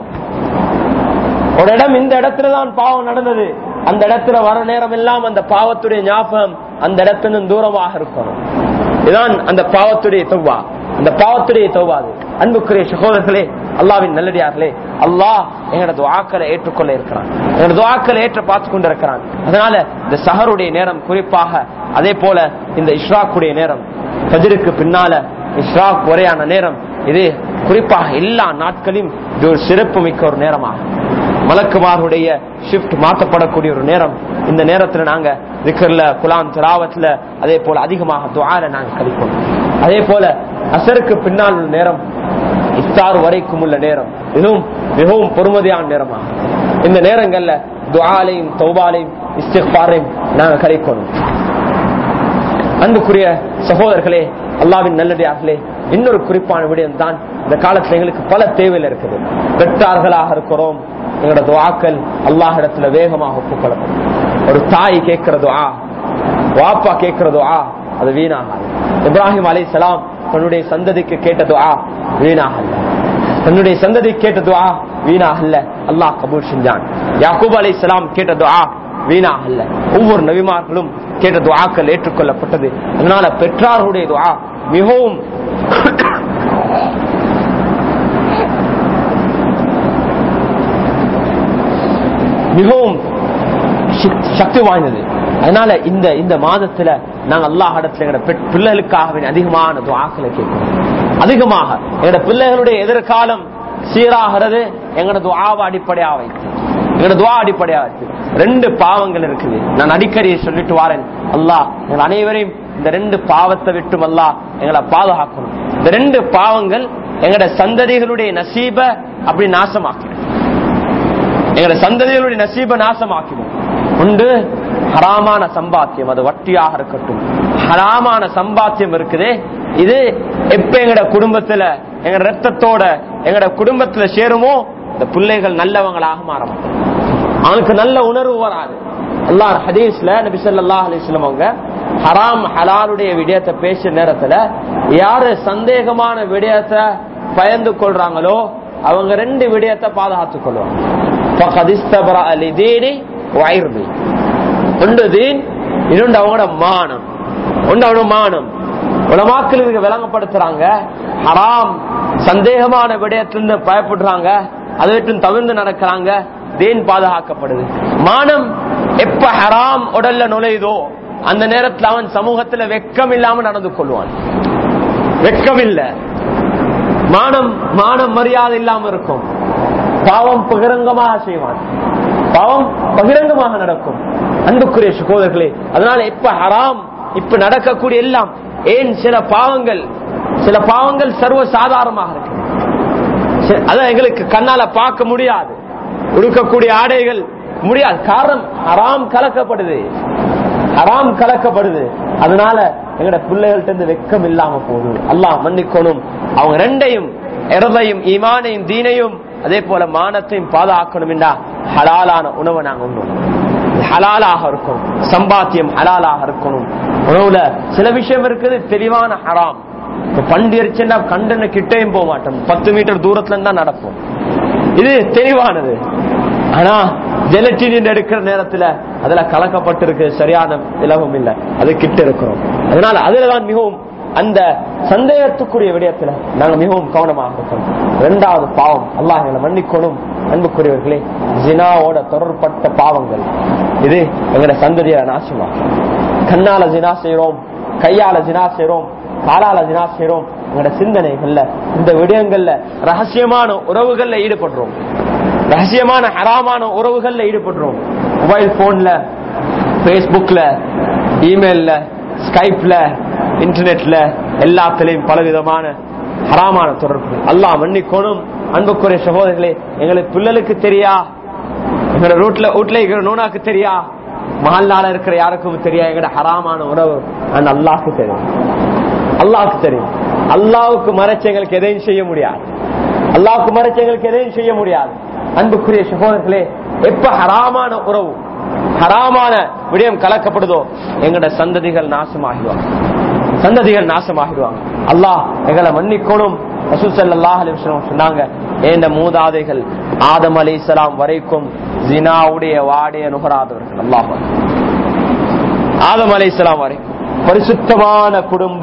ஒரு இடம், இந்த இடத்துலதான் பாவம் நடந்தது, அந்த இடத்துல வர நேரம் எல்லாம் அந்த பாவத்துடைய ஞாபகம் அந்த இடத்துல தூரமாக இருக்கணும். இதுதான் அந்த பாவத்துடைய தௌபா, அந்த பாவத்துடைய தௌபா. அன்புக்குரிய சகோதரர்களே, அல்லாஹ்வின் நல்லடியார்களே, அல்லாஹ் எங்களோட துஆக்களை ஏற்றுக்கொள்ள இருக்கிறான், எங்களோட துஆக்களை ஏற்ற பார்த்து கொண்டு இருக்கிறான். அதனால இந்த சஹருடைய நேரம் குறிப்பாக, அதே போல இந்த இஷ்ராக்குடைய நேரம், ஃபஜ்ருக்கு பின்னால இஷ்ராக் வரையான நேரம், இது குறிப்பாக எல்லா நாட்களையும் இது ஒரு சிறப்பு மிக்க ஒரு நேரமாகும். மலக்குமாருடைய ஷிஃப்ட் மாற்றப்படக்கூடிய ஒரு நேரம். இந்த நேரத்துல நாங்க திக்ர்ல, குர்ஆன் திலாவத்ல, அதே போல அதிகமாக துஆல நாங்க கழிப்போம். அதே போல அசருக்கு பின்னால் உள்ள நேரம், இஃப்தார் வரைக்கும் உள்ள நேரம், இதுவும் மிகவும் பொறுமதியான நேரமாகும். இந்த நேரங்கள்ல துஆலையும் தௌபாலையும் இஸ்திக்ஃபாரையும் நாங்க கழிக்கணும். அன்புக்குரிய சகோதரர்களே, அல்லாஹ்வின் நல்லடியார்களே, இன்னொரு குறிப்பான விடயம் தான், இந்த காலத்துல எங்களுக்கு பல தேவைகள் இருக்குது. பெற்றார்களாக இருக்கிறோம், எங்களோட துஆக்கள் அல்லாஹ் இடத்துல வேகமாக ஒப்புக்கொள்ளப்படும். ஒரு தாய் கேட்கிற துஆ, வாப்பா கேட்கிற துஆ அது வீணாகாது. இப்ராஹிம் அலைஹிஸ்ஸலாம் தன்னுடைய சந்ததிக்கு கேட்ட துஆ வீணாகல, தன்னுடைய சந்ததி கேட்ட துஆ வீணாகல, அல்லாஹ் கபூல் செஞ்சான். யாக்கூப் அலைஹிஸ்ஸலாம் கேட்ட துஆ வீணாகல, ஒவ்வொரு நபிமார்களும் கேட்ட துஆக்கள் ஏற்றுக்கொள்ளப்பட்டது. அதனால பெற்றார்களுடைய துஆ மிகவும் மிகவும் சக்தி வாய்ந்தது. அதனால இந்த இந்த மாதத்துல நாங்க அல்லாஹ் இடத்துல எங்களோட பிள்ளைகளுக்காக அதிகமான துஆக்களை கேட்கிறோம். அதிகமாக எங்களோட பிள்ளைகளுடைய எதிர்காலம் சீராகிறது எங்களோட துஆவை அடிப்படையா வைத்து, எங்களோட துஆ அடிப்படையா வைத்து. ரெண்டு பாவங்கள் இருக்குது, நான் அடிக்கடி சொல்லிட்டு வாரேன். அல்லாஹ் எங்கள் அனைவரையும் இந்த ரெண்டு பாவத்தை விட்டும் அல்லாஹ் எங்களை பாதுகாக்கணும். இந்த ரெண்டு பாவங்கள் எங்களோட சந்ததிகளுடைய நசீப அப்படி நாசமாக்கிடும், எங்களோட சந்ததிகளுடைய நசீப நாசமாக்கிடும். உண்டு ஹராமான சம்பாத்தியம், அது வட்டியாக இருக்கட்டும், ஹராமான சம்பாத்தியம் இருக்குதே, இது எப்ப எங்கட குடும்பத்துல எங்க ரத்தத்தோட எங்கட குடும்பத்துல சேருமோ இந்த பிள்ளைகள் நல்லவங்களாக மாற மாட்டாங்க, அவனுக்கு நல்ல உணர்வு வராது. அல்லாஹ் ஹதீஸ்ல நபி ஸல்லல்லாஹு அலைஹி வஸல்லம் அவங்க ஹராம் ஹலாலுடைய விடயத்தை பேசிய நேரத்துல யாரு சந்தேகமான விடயத்தை பயந்து கொள்றாங்களோ அவங்க ரெண்டு விடயத்தை பாதுகாத்துக் கொள்வாங்க. ஒன்று தீன், இன்னொன்று அவங்களோட மானம். ஒன்று அவனோட மானம். உலமாக்கள் இதுக்கு விளங்கப்படுத்துறாங்க, ஹராம் சந்தேகமான விடயத்திலிருந்து பயப்படுறாங்க, அதை விட்டு தவிர்த்து நடக்கிறாங்க, தீன் பாதுகாக்கப்படுது. மானம் எப்ப ஹராம் உடல்ல நுழையுதோ அந்த நேரத்தில் அவன் சமூகத்துல வெக்கம் இல்லாம நடந்து கொள்வான். வெக்கம் இல்ல, மானம் மானம் மரியாதை இல்லாம இருக்கும், பாவம் பகிரங்கமாக செய்வான், பாவம் பகிரங்கமாக நடக்கும். அன்புக்குரிய சகோதரர்களே, அதனால இப்ப ஹராம் இப்ப நடக்கக்கூடிய எல்லாம் ஏன் சில பாவங்கள் சில பாவங்கள் சர்வ சாதாரணமாக இருக்கு, அதான் எங்களுக்கு கண்ணால பார்க்க முடியாது, உடுக்கக்கூடிய ஆடைகள் முடியாது, காரணம் ஹராம் கலக்கப்படுது, ஹராம் கலக்கப்படுது. அதனால எங்கட பிள்ளைகள்ட்ட இருந்து வெக்கம் இல்லாம போகுது. அல்லாஹ் மன்னிக்கணும். அவங்க ரெண்டையும், இரவையும் ஈமானையும் தீனையும் அதே போல மானத்தையும் பாதுகாக்கணும் என்றா ஹலாலான உணவை நாங்க உண்ணும், ஹலாலாக இருக்கும், சம்பாத்தியம் ஹலாலாக இருக்கணும். உணவுல சில விஷயம் இருக்குது தெளிவான ஹராம். பண்டி அரிச்சுன்னா கண்டன கிட்டையும் போக மாட்டோம், பத்து மீட்டர் தூரத்துல இருந்தா நடப்போம், இது தெளிவானது. ஆனா ஜெலட்டின் எடுக்கிற நேரத்துல அதுல கலக்கப்பட்டிருக்கு, சரியான இலவம் இல்லை, அது கிட்ட இருக்கிறோம். அதனால அதுலதான் மிகவும் அந்த சந்தேகத்துக்குரிய விடயத்துல நாங்க மிகவும் கவனமாக இருக்கணும். இரண்டாவது பாவம், அல்லாஹ் எங்களை மன்னிக்கணும். அன்புக்குரியவர்களே, ஜினாவோட தொடர்பட்ட பாவங்கள் இது எங்களோட சந்ததியை நாசமா. கண்ணால ஜினா செய்யறோம், கையால ஜினா செய்யறோம், காலால ஜினா செய்யறோம். எங்களோட சிந்தனைகள்ல இந்த விடயங்கள்ல ரகசியமான உறவுகள்ல ஈடுபடுறோம், ரகசியமான ஹராமான உறவுகள்ல ஈடுபடுறோம். மொபைல் போன்ல, பேஸ்புக்ல, இமெயில்ல, ஸ்கைப்ல, இன்டர்நெட்ல எல்லாத்திலையும் பலவிதமான ஹராமான தொடர்பு. அல்லாஹ் மன்னிக்கணும். அன்புக்குரிய சகோதரர்களே, எங்களுக்கு பிள்ளைகளுக்கு தெரியா, எங்களோட ரோட்ல வீட்டுல இருக்கிற நோனாக்கு தெரியா, மஹல்லால இருக்கிற யாருக்கும் தெரியா எங்கட ஹராமான உறவு. அந்த அல்லாஹ்க்கு தெரியும், அல்லாஹ்க்கு தெரியும். அல்லாஹ்வுக்கு மறைச்சு எங்களுக்கு எதையும் செய்ய முடியாது, அல்லாஹ்வுக்கு மறைச்சு எங்களுக்கு எதையும் செய்ய முடியாது. அன்புக்குரிய சகோதரர்களே, எப்ப ஹராமான உறவு, ஹராமான விடயம் கலக்கப்படுதோ எங்கட சந்ததிகள் நாசமாகிடுவாங்க, சந்ததிகள் நாசமாகிடுவாங்க. அல்லாஹ் எங்களை மன்னிக்கணும். ரசூல் ஸல்லல்லாஹு அலைஹி வஸல்லம் சொன்னாங்க, இந்த மூதாதைகள் ஆதம் அலைஹிஸ்ஸலாம் வரைக்கும் ஜினாவுடைய வாடைய நுகராதவர்கள். அல்லாஹ் ஆதம் அலைஹிஸ்ஸலாம் வரைக்கும் பரிசுத்தமான குடும்ப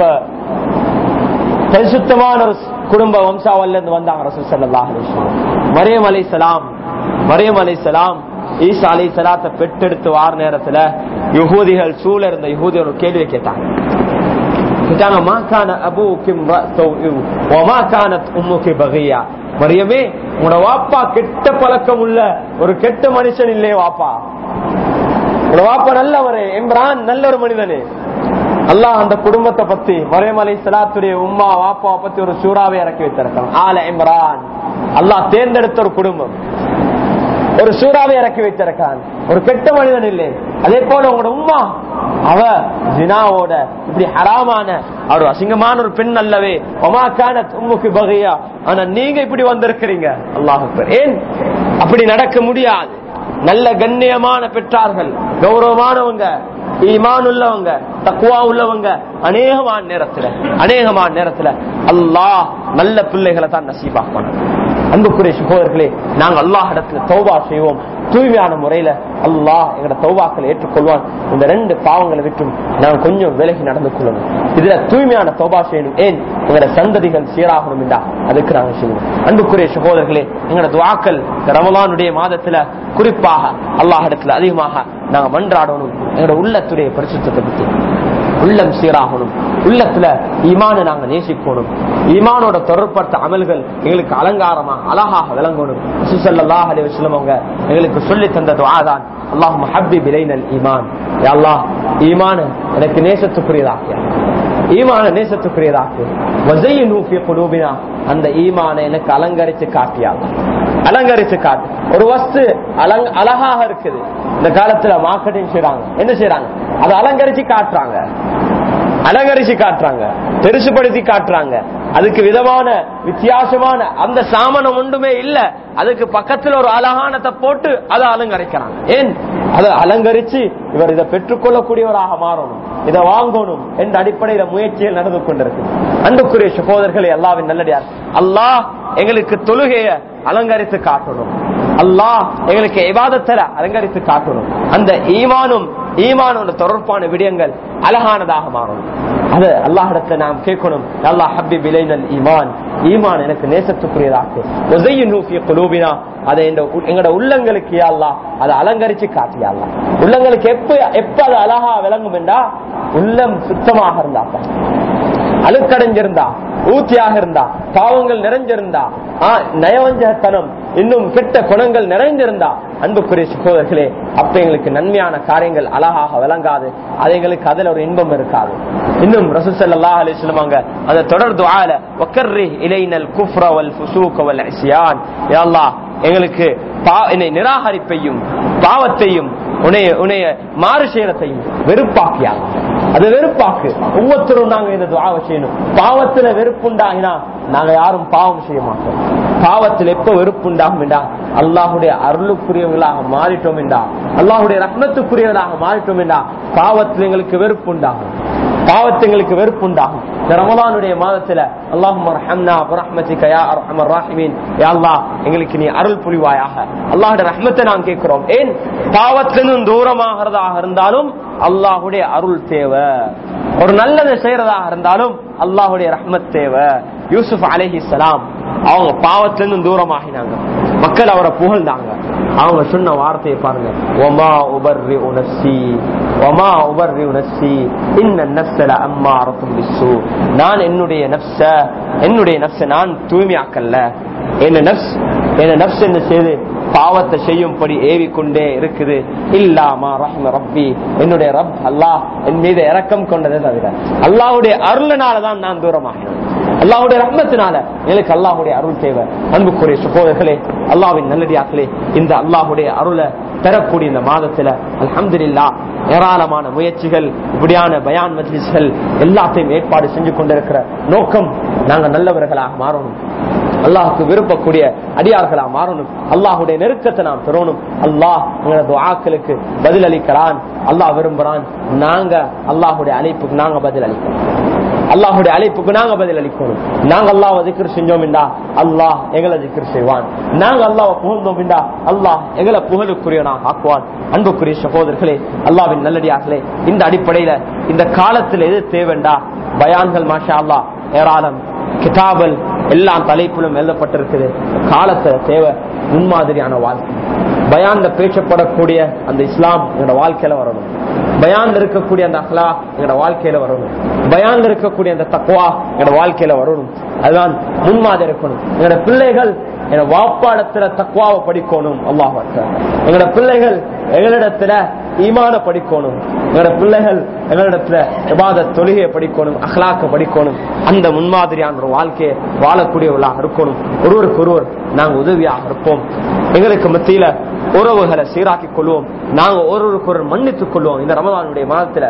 பரிசுத்தமான குடும்ப வம்சாவல்ல இருந்து வந்தாங்க ரசூல் ஸல்லல்லாஹு அலைஹி வஸல்லம். மரியம் அலைஹிஸ்ஸலாம் மரியம் அலைஹிஸ்ஸலாம் ஈசா அலைஹிஸ்ஸலாத்தை பெற்றெடுத்து வார நேரத்துல யஹூதிகள் சூழ இருந்த யஹூதிகள் ஒரு கேள்வியை கேட்டாங்க. கேட்டாங்க, மா கான அபூகி இம்ரஅத்தௌஇ வ மா கானத் உம்முகி பகியா. மரியமே, உங்களோட வாப்பா கெட்ட பழக்கம் உள்ள ஒரு கெட்ட மனுஷன் இல்லையே வாப்பா, உங்களோட வாப்பா நல்லவரே, இம்ரான் நல்ல ஒரு மனிதனே. அல்லாஹ் அந்த குடும்பத்தை பத்தி, மரியம் அலைஹிஸ்ஸலாத்துடைய உம்மா வாப்பாவை பத்தி ஒரு சூறாவை இறக்கி வைத்திருக்கான். ஆல இம்ரான், அல்லாஹ் தேர்ந்தெடுத்த ஒரு குடும்பம், ஒரு சூறாவை இறக்கி வைத்திருக்கான். ஒரு கெட்ட மனிதன் இல்லை. அதே போல உங்களோட உம்மா அவ ஜினாவோட இப்படி ஹராமான ஒரு அசிங்கமான ஒரு பெண் அல்லவே. ஒமா கானத் உம்முகி பகியா. ஆனா நீங்க இப்படி வந்திருக்கிறீங்க. அல்லாஹ் அக்பர். ஏன் அப்படி நடக்க முடியாது? நல்ல கண்ணியமான பெற்றார்கள், கௌரவமானவங்க, ஈமான் உள்ளவங்க, தக்வா உள்ளவங்க, அநேகமான நேரத்துல அநேகமான நேரத்துல அல்லாஹ் நல்ல பிள்ளைகளை தான் நசீபாக்குவாங்க. அன்புக்குரிய சகோதரர்களே, நாங்கள் அல்லாஹ் இடத்துல தௌபா செய்வோம், தூய்மையான முறையில அல்லாஹ் எங்களோட தௌபாக்களை ஏற்றுக்கொள்வான். இந்த ரெண்டு பாவங்களை விட்டும் நாங்கள் கொஞ்சம் விலகி நடந்து கொள்ளணும். இதுல தூய்மையான தௌபா செய்யணும். ஏன்? எங்களோட சந்ததிகள் சீராகணும் என்றா அதுக்கு நாங்கள் செய்வோம். அன்புக்குரிய சகோதரர்களே, எங்களோட துஆக்கள் ரமலானுடைய மாதத்துல குறிப்பாக அல்லாஹ் இடத்துல அதிகமாக நாங்க மன்றாடணும். எங்களோட உள்ளத்துடைய பரிசுத்தத்தை பற்றி, உள்ளம் சீராகணும், உள்ளத்துல ஈமான நாங்க நேசிக்கணும், ஈமானோட தொடர்பட்ட அமல்கள் எங்களுக்கு அலங்காரமா அழகாக விளங்கணும். ரசூல் ஸல்லல்லாஹு அலைஹி வஸல்லம் அவங்க எங்களுக்கு சொல்லி தந்த துஆ தான், அல்லாஹும்ம ஹப்பிப் இலைனல் ஈமான். யா அல்லாஹ், ஈமான எனக்கு நேசத்துக்குரியதாக்கிய, ஈமான நேசத்துக்குரியதாக்கு. வஸையினு ஃபீ குலூபினா, அந்த ஈமான எனக்கு அலங்கரித்து காட்டியா, அலங்கரித்து காட்டு. ஒரு வஸ்து அலங் அழகாக இருக்குது, இந்த காலத்துல மார்க்கெட்டிங் செய்யறாங்க, என்ன செய்யறாங்க? அதை அலங்கரிச்சு காட்டுறாங்க, அலங்கரிச்சு காட்டுறாங்க, பெருசுபடுத்தி காட்டுறாங்க. அதுக்கு விதமான வித்தியாசமான அந்த சாமனம் ஒன்றுமே இல்ல, அதுக்கு பக்கத்துல ஒரு அழகானத்தை போட்டு அதை அலங்கரிக்கிறாங்க. ஏன்? அதை அலங்கரிச்சு இவர் இதை பெற்றுக்கொள்ளக்கூடியவராக மாறணும், இதை வாங்கணும் என்ற அடிப்படையில முயற்சிகள் நடந்து கொண்டிருக்கு. அன்புக்குரிய சகோதரர்களே, அல்லாஹ்வின் நல்லடியார், அல்லாஹ் எங்களுக்கு தொழுகைய அலங்கரித்து காட்டணும், அல்லாஹ் எங்களுக்கு இபாதத்தை அலங்கரித்து காட்டணும். அந்த ஈமானும் ஈமானோட தொடர்பான விடயங்கள் அழகானதாக மாறணும். அது அல்லாஹ்விடத்தை நாம் கேட்கணும். அல்லாஹ் ஹப்பிப் இலைனல் ஈமான், ஈமான் எனக்கு நேசத்துக்குரியதாக்கு. வஸையினு ஃபீ குலூபினா, அதை எங்களோட உள்ளங்களுக்கு யா அல்லாஹ் அதை அலங்கரிச்சு காட்டியா அல்லாஹ். உள்ளங்களுக்கு எப்ப எப்ப அது அழகா விளங்கும் என்றா, உள்ளம் சுத்தமாக இருந்தா, அழுக்கடைஞ்சிருந்தா, ஊத்தியாக இருந்தா, பாவங்கள் நிறைஞ்சிருந்தா, நயவஞ்சகத்தனம் இன்னும் கெட்ட குணங்கள் நிறைந்திருந்தா, அன்புக்குரிய சகோதரர்களே, அப்ப எங்களுக்கு நன்மையான காரியங்கள் அழகாக விளங்காது, அது எங்களுக்கு அதுல ஒரு இன்பம் இருக்காது. இன்னும் ரசூல் ஸல்லல்லாஹு அலைஹி வஸல்லம் அந்த தொடர் துஆல வக்கர்ரி இலைனல் குஃப்ர வல் ஃபுசூக வல் இஸ்யான், யா அல்லாஹ் எங்களுக்கு என்னை நிராகரிப்பையும் பாவத்தையும் உன்னைய உன்னைய மாறு செய்யறதையும் வெறுப்பாக்கியா, அது வெறுப்பாக்கு. ஒவ்வொருத்தரும் நாங்க இந்த துஆவை செய்யணும். பாவத்துல வெறுப்புண்டாகினா நாங்க யாரும் பாவம் செய்ய மாட்டோம். பாவத்தில் எப்ப வெறுப்புண்டாகும் என்றா, அல்லாஹுடைய அருளுக்குரியவர்களாக மாறிட்டோம் என்றா, அல்லாஹுடைய ரஹ்மத்துக்குரியவர்களாக மாறிட்டோம் என்றா, பாவத்தில் எங்களுக்கு வெறுப்புண்டாகும். பாவத்துங்களுக்கு வெறுப்பு உண்டாகும். இந்த ரமலானுடைய மாதத்துல அல்லாஹும்ம ரஹம்னா பிரஹ்மதிக யா அர்ஹமர் ராஹிமீன், யா அல்லாஹ் எங்களுக்கு நீ அருள் புரிவாயாக. அல்லாஹ்வுடைய ரஹ்மத்தை நாம் கேட்கிறோம். ஏன் பாவத்திலிருந்து தூரமாகிறதாக இருந்தாலும் அல்லாஹ்வுடைய அருள் தேவை. ஒரு நல்லதை செய்யறதாக இருந்தாலும் அல்லாஹ்வுடைய ரஹ்மத் தேவை. யூசுப் அலைஹிஸ்ஸலாம் அவங்க பாவத்திலிருந்து தூரமாகினாங்க, மக்கள் அவரை புகழ்ந்தாங்க. அவங்க சொன்ன வார்த்தையை பாருங்க, வமா உபர்ரிஉ நஃப்ஸி வமா உபர்ரிஉ நஃப்ஸி இன்ன நஃப்ஸ லஅம்மாரத்தும் பிஸ்ஸூ. நான் என்னுடைய நஃப்ஸ என்னுடைய நஃப்ஸ நான் தூய்மையாக்கல்ல. என்ன நஃப்ஸ் என்ன நஃப்ஸ் என்ன செய்து பாவத்தை செய்யும்படி ஏவிக்கொண்டே இருக்குது. இல்லாமா ரஹ்ம ரப்பி, என்னுடைய ரப் அல்லாஹ் என் மீது இரக்கம் கொண்டதை தவிர. அல்லாஹ்வுடைய அருளினாலதான் நான் தூரமாகினேன். அல்லாஹ்வுடைய ரஹ்மத்தினால எனக்கு அல்லாஹ்வுடைய அருள் தேவை. அன்புக்குரிய சகோதரர்களே, அல்லாஹ்வின் நல்லடியார்களே, இந்த அல்லாஹ்வுடைய அருளை பெறக்கூடிய இந்த மாதத்துல அல்ஹம்துலில்லாஹ் ஏராளமான முயற்சிகள், இப்படியான பயான் மஜ்லிஸ்கள் எல்லாத்தையும் ஏற்பாடு செஞ்சு கொண்டிருக்கிற நோக்கம் நாங்க நல்லவர்களாக மாறணும், அல்லாஹுக்கு விருப்பக்கூடிய அடியார்களா மாறணும், அல்லாஹுடைய நெருக்கத்தை நாம் பெறணும். அல்லாஹ் எங்களோட துஆக்களுக்கு பதில் அளிக்கிறான். அல்லாஹ் விரும்புறான் நாங்க அல்லாஹுடைய அழைப்புக்கு நாங்க பதில் அளிக்கணும். அல்லாஹுடைய அழைப்புக்கு நாங்க பதில் அளிக்கணும். நாங்க அல்லாஹ்வை திக்ர் செஞ்சோம் என்றா அல்லாஹ் எங்களை திக்ர் செய்வான். நாங்க அல்லாஹ்வை புகழ்ந்தோம் என்றா அல்லாஹ் எங்களை புகழுக்குரியவனாக ஆக்குவான். அன்புக்குரிய சகோதரர்களே, அல்லாஹ்வின் நல்லடியார்களே, இந்த அடிப்படையில இந்த காலத்தில் எது தேவைண்டா பயான்கள் மாஷா அல்லாஹ் ஏராளம், கிதாபல் எல்லாம் தலைப்பிலும் எழுதப்பட்டிருக்குது. காலத்துல தேவை முன்மாதிரியான வாழ்க்கை. பயான்ல பேசப்படக்கூடிய அந்த இஸ்லாம் எங்களோட வாழ்க்கையில வரணும். பயான்ல இருக்கக்கூடிய அந்த அஹ்லா எங்களோட வாழ்க்கையில வரணும். பயான்ல இருக்கக்கூடிய அந்த தக்வா எங்களோட வாழ்க்கையில வரணும். அதுதான் முன்மாதிரி இருக்கணும். எங்களோட பிள்ளைகள் எங்க வாப்பாடத்துல தக்வாவை படிக்கணும். அல்லாஹ் அக்பர். எங்களோட பிள்ளைகள் எங்களிடத்துல ஈமான படிக்கணும். எங்களோட பிள்ளைகள் எங்களிடத்துல இபாதத் தொழுகையை படிக்கணும், அஹ்லாக்க படிக்கணும். அந்த முன்மாதிரியான ஒரு வாழ்க்கையை வாழக்கூடியவர்களாக இருக்கணும். ஒருவருக்கு ஒருவர் நாங்க உதவியாக இருப்போம். எங்களுக்கு மத்தியில உறவுகளை சீராக்கிக் கொள்வோம். நாங்க ஒருவருக்கு ஒருவர் மன்னித்துக் கொள்வோம். இந்த ரமலானுடைய மாதத்துல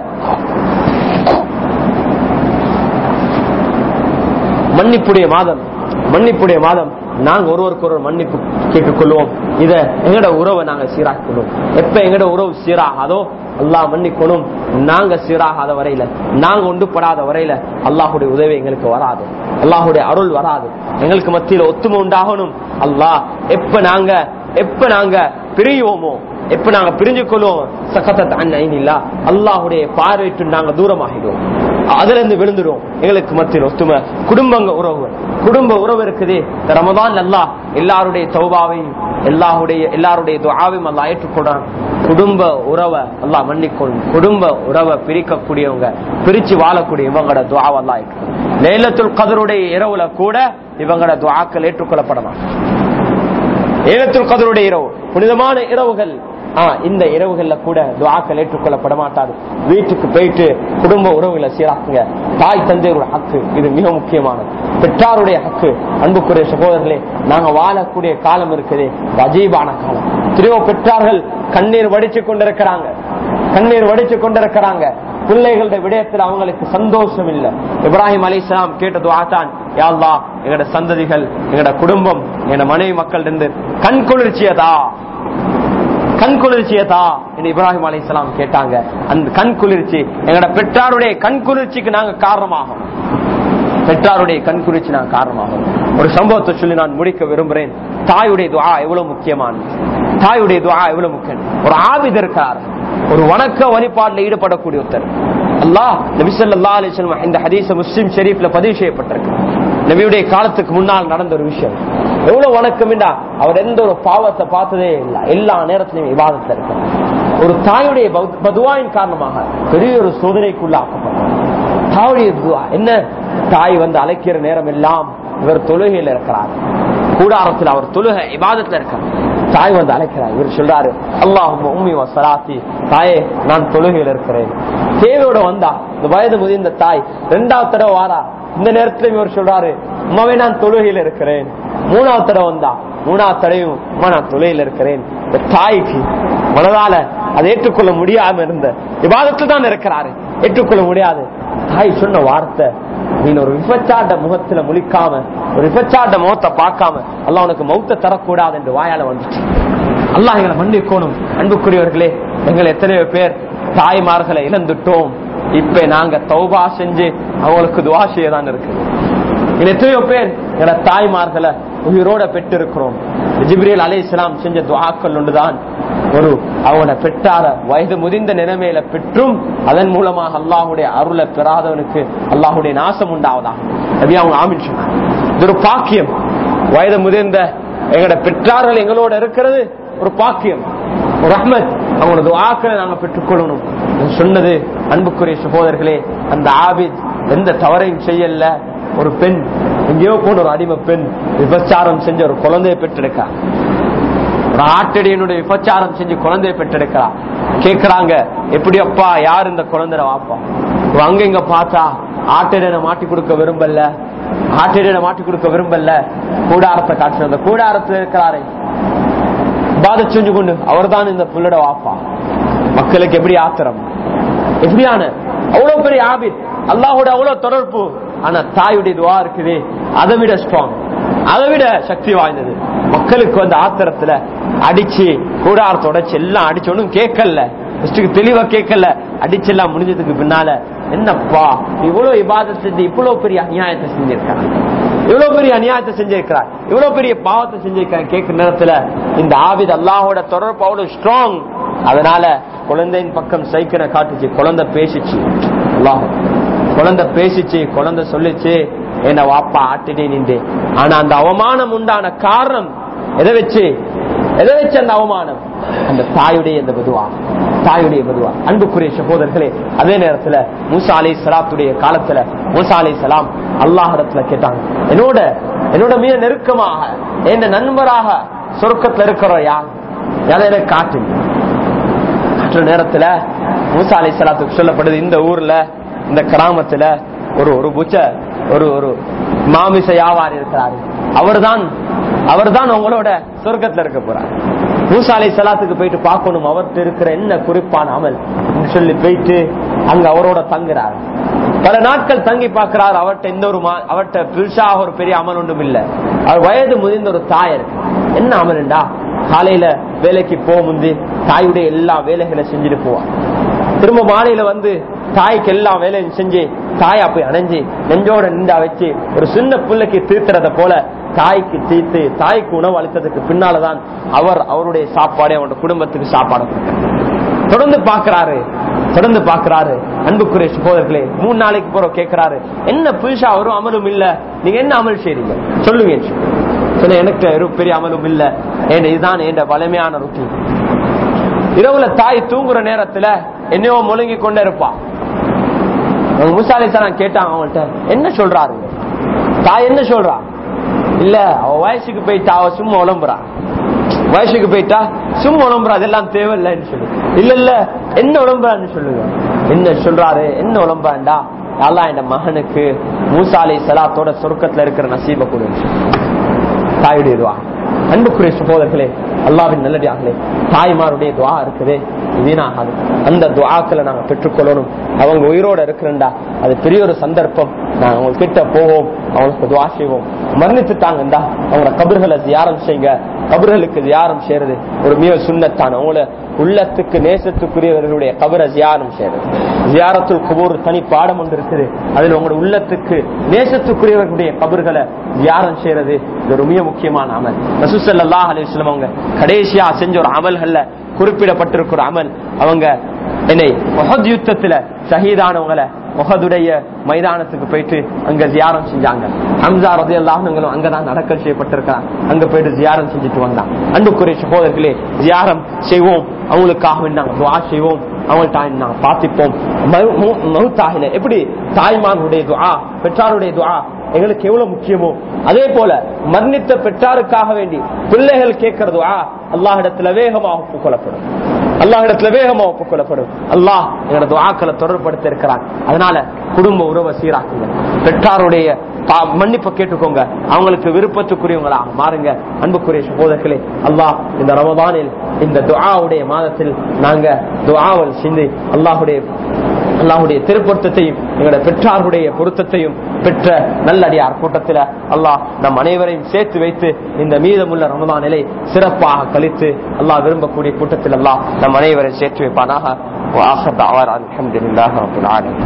மன்னிப்புடைய மாதம் மன்னிப்புடைய மாதம் நாங்க ஒருவருக்கு ஒரு மன்னிப்பு கேட்டுக் கொள்வோம். இத எங்கட உறவை நாங்க சீராக்கிக் கொள்வோம். எப்ப எங்கட உறவு சீராகாதோ அல்லாஹ் மன்னிக்கணும். நாங்க சீராகாத வரையில, நாங்க ஒன்றுபடாத வரையில அல்லாஹுடைய உதவி எங்களுக்கு வராது, அல்லாஹுடைய அருள் வராது. எங்களுக்கு மத்தியில ஒத்துமை உண்டாகணும். அல்லாஹ் எப்ப நாங்க எப்ப நாங்க பிரியோமோ, எப்ப நாங்க பிரிஞ்சு கொள்வோம், சகத்தத் அன் ஐனில்லா, அல்லாஹுடைய பார்வையிட்டு நாங்க தூரமாகிடுவோம், அதுல இருந்து விழுந்துடும். எங்களுக்கு மத்தியில் ஒத்துமை, குடும்பங்க உறவு குடும்ப உறவு இருக்குது. ரமதான் அல்லாஹ் எல்லாருடைய தௌபாவையும் எல்லாருடைய எல்லாருடைய துஆவையும் அல்லாஹ் ஏற்றுக்கொள்றான். குடும்ப உறவை அல்லாஹ் மன்னிக்கொள்ளும். குடும்ப உறவை பிரிக்கக்கூடியவங்க, பிரிச்சு வாழக்கூடிய இவங்களோட துஆவை அல்லாஹ் ஏற்றுக்கொள்ளும். லைலத்துல் கத்ருடைய இரவுல கூட இவங்களோட துஆக்கள் ஏற்றுக்கொள்ளப்படலாம். லைலத்துல் கத்ருடைய இரவு புனிதமான இரவுகள். இந்த இரவுகள்ல கூட துஆக்கள் ஏற்றுக்கொள்ளப்பட மாட்டாது. வீட்டுக்கு போயிட்டு குடும்ப உறவுகளை சீராக்குங்க. தாய் தந்தையோட ஹக்கு இது மிக முக்கியமானது. பெற்றாருடைய ஹக்கு. அன்புக்குரிய சகோதரர்களே, நாங்க வாழக்கூடிய காலம் இருக்குது அஜீபான காலம். திரியோ பெற்றார்கள் கண்ணீர் வடிச்சு கொண்டிருக்கிறாங்க, கண்ணீர் வடிச்சு கொண்டிருக்கிறாங்க. பிள்ளைகளுடைய விடயத்தில் அவங்களுக்கு சந்தோஷம் இல்லை. இப்ராஹிம் அலைஹிஸ்ஸலாம் கேட்ட துஆ தான், யா அல்லாஹ் எங்களோட சந்ததிகள், எங்களோட குடும்பம், எங்களோட மனைவி மக்கள் இருந்து கண் குளிர்ச்சியதா கண் குளிர்ச்சியதா என்று இப்ராஹிம் அலைஹிஸ்ஸலாம் கேட்டாங்க. அந்த கண் குளிர்ச்சி எங்களோட பெற்றாருடைய கண் குளிர்ச்சிக்கு நாங்க காரணமாகும். பெற்றாருடைய கண் குளிர்ச்சி நாங்க காரணமாகும். ஒரு சம்பவத்தை சொல்லி நான் முடிக்க விரும்புகிறேன். தாயுடைய துஆ எவ்வளவு முக்கியமானது, தாயுடைய துஆ எவ்வளவு முக்கியம். ஒரு ஆபித் இருக்கார், ஒரு வணக்க வழிபாட்டில் ஈடுபடக்கூடிய ஒருத்தர். அல்லாஹ் நபி ஸல்லல்லாஹு அலைஹி வஸல்லம் இந்த ஹதீஸ் முஸ்லிம் ஷரீஃப்ல பதிவு செய்யப்பட்டிருக்கு. நபியுடைய காலத்துக்கு முன்னால் நடந்த ஒரு விஷயம். எவ்வளவு வணக்கம் என்றா அவர் எந்த ஒரு பாவத்தை பார்த்ததே இல்லை, எல்லா நேரத்திலும் இபாதத்துல இருக்கார். ஒரு தாயுடைய பதுவாயின் காரணமாக பெரிய ஒரு சோதனைக்குள்ளாக்கப்பட்டார். தாயுடைய துஆ என்ன? தாய் வந்து அழைக்கிற நேரம் எல்லாம் இவர் தொழுகையில் இருக்கிறார், கூடாரத்தில் அவர் தொழுகை இபாதத்துல இருக்கார். தாய் வந்து அழைக்கிறார். இவர் சொல்றாரு, அல்லாஹும்ம உம்மி வ ஸலாத்தி, தாயே நான் தொழுகையில் இருக்கிறேன். தேவையோட வந்தா இந்த வயது முதிர்ந்த தாய் இரண்டாவது தடவை வாரா. இந்த நேரத்திலும் இவர் சொல்றாரு, உம்மாவே நான் தொழுகையில் இருக்கிறேன். மூணாவது தடவை வந்தா மூணாவது தடவையும் உம்மா நான் தொழுகையில் இருக்கிறேன். இந்த தாய்க்கு மனதால அதை ஏற்றுக்கொள்ள முடியாம இருந்த இபாதத்துல தான் இருக்கிறாரு, ஏற்றுக்கொள்ள முடியாது. தாய் சொன்ன வார்த்தை, நீ ஒரு விபச்சாட்ட முகத்துல முழிக்காம, ஒரு விபச்சாட்ட முகத்தை பார்க்காம அல்லாஹ் உனக்கு மௌத்த தரக்கூடாது என்று வாயால வந்துச்சு. அல்லாஹ் எங்களை மன்னிக்கணும். அன்புக்குரியவர்களே, எங்களை எத்தனையோ பேர் தாய்மார்களை இழந்துட்டோம், இப்ப நாங்க தௌபா செஞ்சு அவங்களுக்கு துஆ செய்யதான் இருக்குது. எத்தனையோ பேர் என தாய்மார்களை உயிரோட பெற்று இருக்கிறோம். ஜிப்ரீல் அலைஹிஸ்ஸலாம் செஞ்ச துஆக்கள் ஒன்றுதான், ஒரு அவங்களோட பெற்றார வயது முதிர்ந்த நிலைமையில பெற்றும் அதன் மூலமாக அல்லாஹுடைய அருளை பெறாதவனுக்கு அல்லாஹுடைய நாசம் உண்டாவதா அப்படி அவங்க ஆமீன் சொன்னாங்க. இது ஒரு பாக்கியம். வயது முதிர்ந்த எங்களோட பெற்றார்கள் எங்களோட இருக்கிறது ஒரு பாக்கியம், ஒரு ரஹ்மத். அவங்களோட துஆக்களை நாங்க பெற்றுக்கொள்ளணும் சொன்னது. அன்புக்குரிய சகோதரர்களே, அந்த ஆபித் எந்த தவறையும் செய்யல. ஒரு பெண் எங்கேயோ போன ஒரு அடிமை பெண் விபச்சாரம் செஞ்ச ஒரு குழந்தையை பெற்றெடுக்கா. ஒரு ஆட்டடியனுடைய விபச்சாரம் செஞ்சு குழந்தையை பெற்றெடுக்கிறா. கேக்குறாங்க, எப்படி அப்பா யார் இந்த குழந்தை வாப்பா? அங்க இங்க பார்த்தா ஆட்டடியனை மாட்டி கொடுக்க விரும்பல, ஆட்டடியனை மாட்டி கொடுக்க விரும்பல. கூடாரத்தை காட்டுற அந்த கூடாரத்தில் இருக்கிறாரே பாத செஞ்சு கொண்டு அவர் தான் இந்த புள்ளட வாப்பா. மக்களுக்கு எப்படி ஆத்திரம், எப்படியான அவ்வளவு பெரிய ஆபித், அல்லாஹோட அவ்வளவு தொடர்பு. ஆனா தாயுடைய துஆ இருக்குது, அதை விட ஸ்ட்ராங், அதை விட சக்தி வாய்ந்தது. மக்களுக்கு வந்து ஆத்திரத்துல அடிச்சு கூடாரத்தை உடைச்சு எல்லாம் அடிச்சு ஒன்னும் கேட்கல, தெளிவா கேட்கல. அடிச்சு எல்லாம் முடிஞ்சதுக்கு பின்னால என்னப்பா இவ்வளவு இபாதத் செஞ்சு இவ்வளவு பெரிய அநியாயத்தை செஞ்சிருக்காங்க, இவ்வளவு பெரிய அநியாயத்தை செஞ்சிருக்கிறார், இவ்வளவு பெரிய பாவத்தை செஞ்சிருக்காங்க கேட்கிற நேரத்துல இந்த ஆபித் அல்லாஹோட தொடர்பு அவ்வளவு ஸ்ட்ராங். அதனால குழந்தையின் பக்கம் சைக்கிளை காட்டுச்சு, குழந்தை பேசிச்சு. அல்லாஹ் குழந்தை பேசிச்சு, குழந்தை சொல்லிச்சு என்ன வாப்பா ஆட்டிட்டே நின்று. ஆனா அந்த அவமானம் உண்டான காரணம் எதை வச்சு, எதை வச்சு அந்த அவமானம்? அந்த தாயுடைய இந்த பதுவா, தாயுடைய பதுவா. அன்புக்குரிய சகோதரர்களே, அதே நேரத்துல மூசா அலைஹிஸ்ஸலாத்துடைய காலத்துல மூசா அலைஹிஸ்ஸலாம் அல்லாஹ்விடத்துல கேட்டாங்க, என்னோட என்னோட மிக நெருக்கமாக என்ன நண்பராக சொர்க்கத்துல இருக்கிற யார், யாரை எனக்கு காட்டு. காட்டுற நேரத்துல மூசா அலைஹிஸ்ஸலாத்துக்கு சொல்லப்படுது, இந்த ஊர்ல இந்த கிராமத்துல ஒரு ஒரு புச்ச ஒரு ஒரு மாமிச வியாபாரி இருக்கிறாரு, அவர்தான் அவர்தான் உங்களோட சொர்க்கத்துல இருக்க போறார். மூசா அலைஹிஸ்ஸலாத்துக்கு போயிட்டு பார்க்கணும் அவர்கிட்ட இருக்கிற என்ன குறிப்பான அமல் சொல்லி போயிட்டு அங்க அவரோட தங்குறார். பல நாட்கள் தங்கி பார்க்கிறார். அவர்கிட்ட எந்த ஒரு அவர்கிட்ட பெருசாக ஒரு பெரிய அமல் ஒன்றும் இல்லை. அவர் வயது முதிர்ந்த ஒரு தாய் இருக்கு. என்ன அமல்ண்டா, காலையில வேலைக்கு போக முந்தி தாயுடைய எல்லா வேலைகளை செஞ்சுட்டு போவார். திரும்ப மாலையில வந்து தாய்க்கு எல்லா வேலையும் செஞ்சு தாயா போய் அணைஞ்சு நெஞ்சோட நின்றா வச்சு ஒரு சின்ன பிள்ளைக்கு தீர்த்துறத போல தாய்க்கு தீர்த்து தாய்க்கு உணவு அளித்ததுக்கு பின்னால்தான் அவர் அவருடைய சாப்பாடு அவருடைய குடும்பத்துக்கு சாப்பாடு தொடர்ந்து பாக்குறாரு தொடர்ந்து பாக்குறாரு. அன்புக்குரிய சகோதரர்களே, மூணு நாளைக்கு போற கேட்கிறாரு, என்ன புதுசா வரும் அமலும் இல்ல, நீங்க என்ன அமல் செய்றீங்க சொல்லுங்க. சொன்ன எனக்கு பெரிய அமலும் இல்ல, இதுதான் என் வலிமையான ருட்டி. இரவுல தாய் தூங்குற நேரத்துல என்னையோ முழுங்கி கொண்டே இருப்பான். மூசா அலைஹிஸ்ஸலாம் கேட்டாங்க அவங்கள்ட்ட, என்ன சொல்றாரு தாய், என்ன சொல்றா? இல்ல அவ வயசுக்கு போயிட்டா, அவ சும்மா உழம்புறா, வயசுக்கு போயிட்டா சும்மா உழம்புறா, அதெல்லாம் தேவையில்லைன்னு சொல்லு. இல்ல இல்ல என்ன உழம்புறான்னு சொல்லுங்க. என்ன சொல்றாரு, என்ன உழம்பாண்டா, அல்லாஹ் என் மகனுக்கு மூசா அலைஹிஸ்ஸலாத்தோட சொர்க்கத்துல இருக்கிற நசீப கொடுங்க. தாயுடைய துஆ. அன்புக்குரிய சகோதரர்களே, அல்லாஹ்வின் நல்லடியார்களே, தாய்மாருடைய துஆ இருக்குது, வீணாகாது. அந்த துஆக்களை நாங்க பெற்றுக்கொள்ளணும். அவங்க உயிரோட இருக்கிறண்டா அது பெரிய ஒரு சந்தர்ப்பம். நாங்க அவங்க கிட்ட போவோம், அவங்களுக்கு துஆ செய்வோம். மரணிச்சுட்டாங்கண்டா அவங்களோட கபர்களை தியாரம் செய்யுங்க. கபர்களுக்கு தியாரம் செய்யறது ஒரு மிக சுன்னத்தான, அவங்கள உள்ளத்துக்கு நேசத்துக்குரியவர்களுடைய கபரை தியாரம் செய்யறது. ஜியாரத்துல் குபூர் தனி பாடம் ஒன்று இருக்குது. அதுல உங்களோட உள்ளத்துக்கு நேசத்துக்குரியவர்களுடைய கபர்களை தியாரம் செய்யறது இது ஒரு மிக முக்கியமான அமல். ரசூல் ஸல்லல்லாஹு அலைஹி வஸல்லம் அவங்க கடைசியா செஞ்ச ஒரு அமல்கள்ல குறிப்பிடப்பட்டிருக்கிற அமல், அவங்க என்னை உஹத் யுத்தத்துல ஷஹீதானவங்களை உஹதுடைய மைதானத்துக்கு போயிட்டு அங்க ஜியாரம் செஞ்சாங்க. ஹம்ஸா ரலியல்லாஹு அன்ஹு அங்கதான் அடக்கம் செய்யப்பட்டிருக்காங்க. அங்க போயிட்டு ஜியாரம் செஞ்சுட்டு வந்தாங்க. அன்புக்குரிய சகோதரர்களே, ஜியாரம் செய்வோம், அவங்களுக்காக நாங்க துஆ செய்வோம், அவங்கள்ட்ட நாங்க பார்த்திப்போம். மௌத்தாகின எப்படி தாய்மாருடைய துஆ, பெற்றாருடைய துஆ எங்களுக்கு எவ்வளவு முக்கியமோ அதே போல மரணித்த பெற்றாருக்காக வேண்டி பிள்ளைகள் கேட்கிற துஆ அல்லாஹ்விடத்துல வேகமாக ஒப்புக்கொள்ளப்படும். அல்லாஹ்விடத்துல வேகமா ஒப்புக்கொள்ளப்படும். அல்லாஹ் எங்களோட துஆக்களை தொடர்படுத்தி இருக்கிறான். அதனால குடும்ப உறவை சீராக்குங்க, பெற்றாருடைய மன்னிப்பை கேட்டுக்கோங்க, அவங்களுக்கு விருப்பத்துக்குரியவங்களா மாறுங்க. அன்புக்குரிய சகோதரர்களே, அல்லாஹ் இந்த ரமதானில் இந்த துஆவுடைய மாதத்தில் நாங்க துஆவல் செஞ்சு அல்லாஹ்வுடைய அல்லாஹ்வுடைய திருப்பொருத்தத்தையும் எங்களுடைய பெற்றார்களுடைய பொருத்தத்தையும் பெற்ற நல்லடியார் கூட்டத்தில் அல்லாஹ் நம் அனைவரையும் சேர்த்து வைத்து இந்த மீதமுள்ள ரமதானிலே சிறப்பாக கழித்து அல்லாஹ் விரும்பக்கூடிய கூட்டத்தில் அல்லாஹ் நம் அனைவரையும் சேர்த்து வைப்பானாக.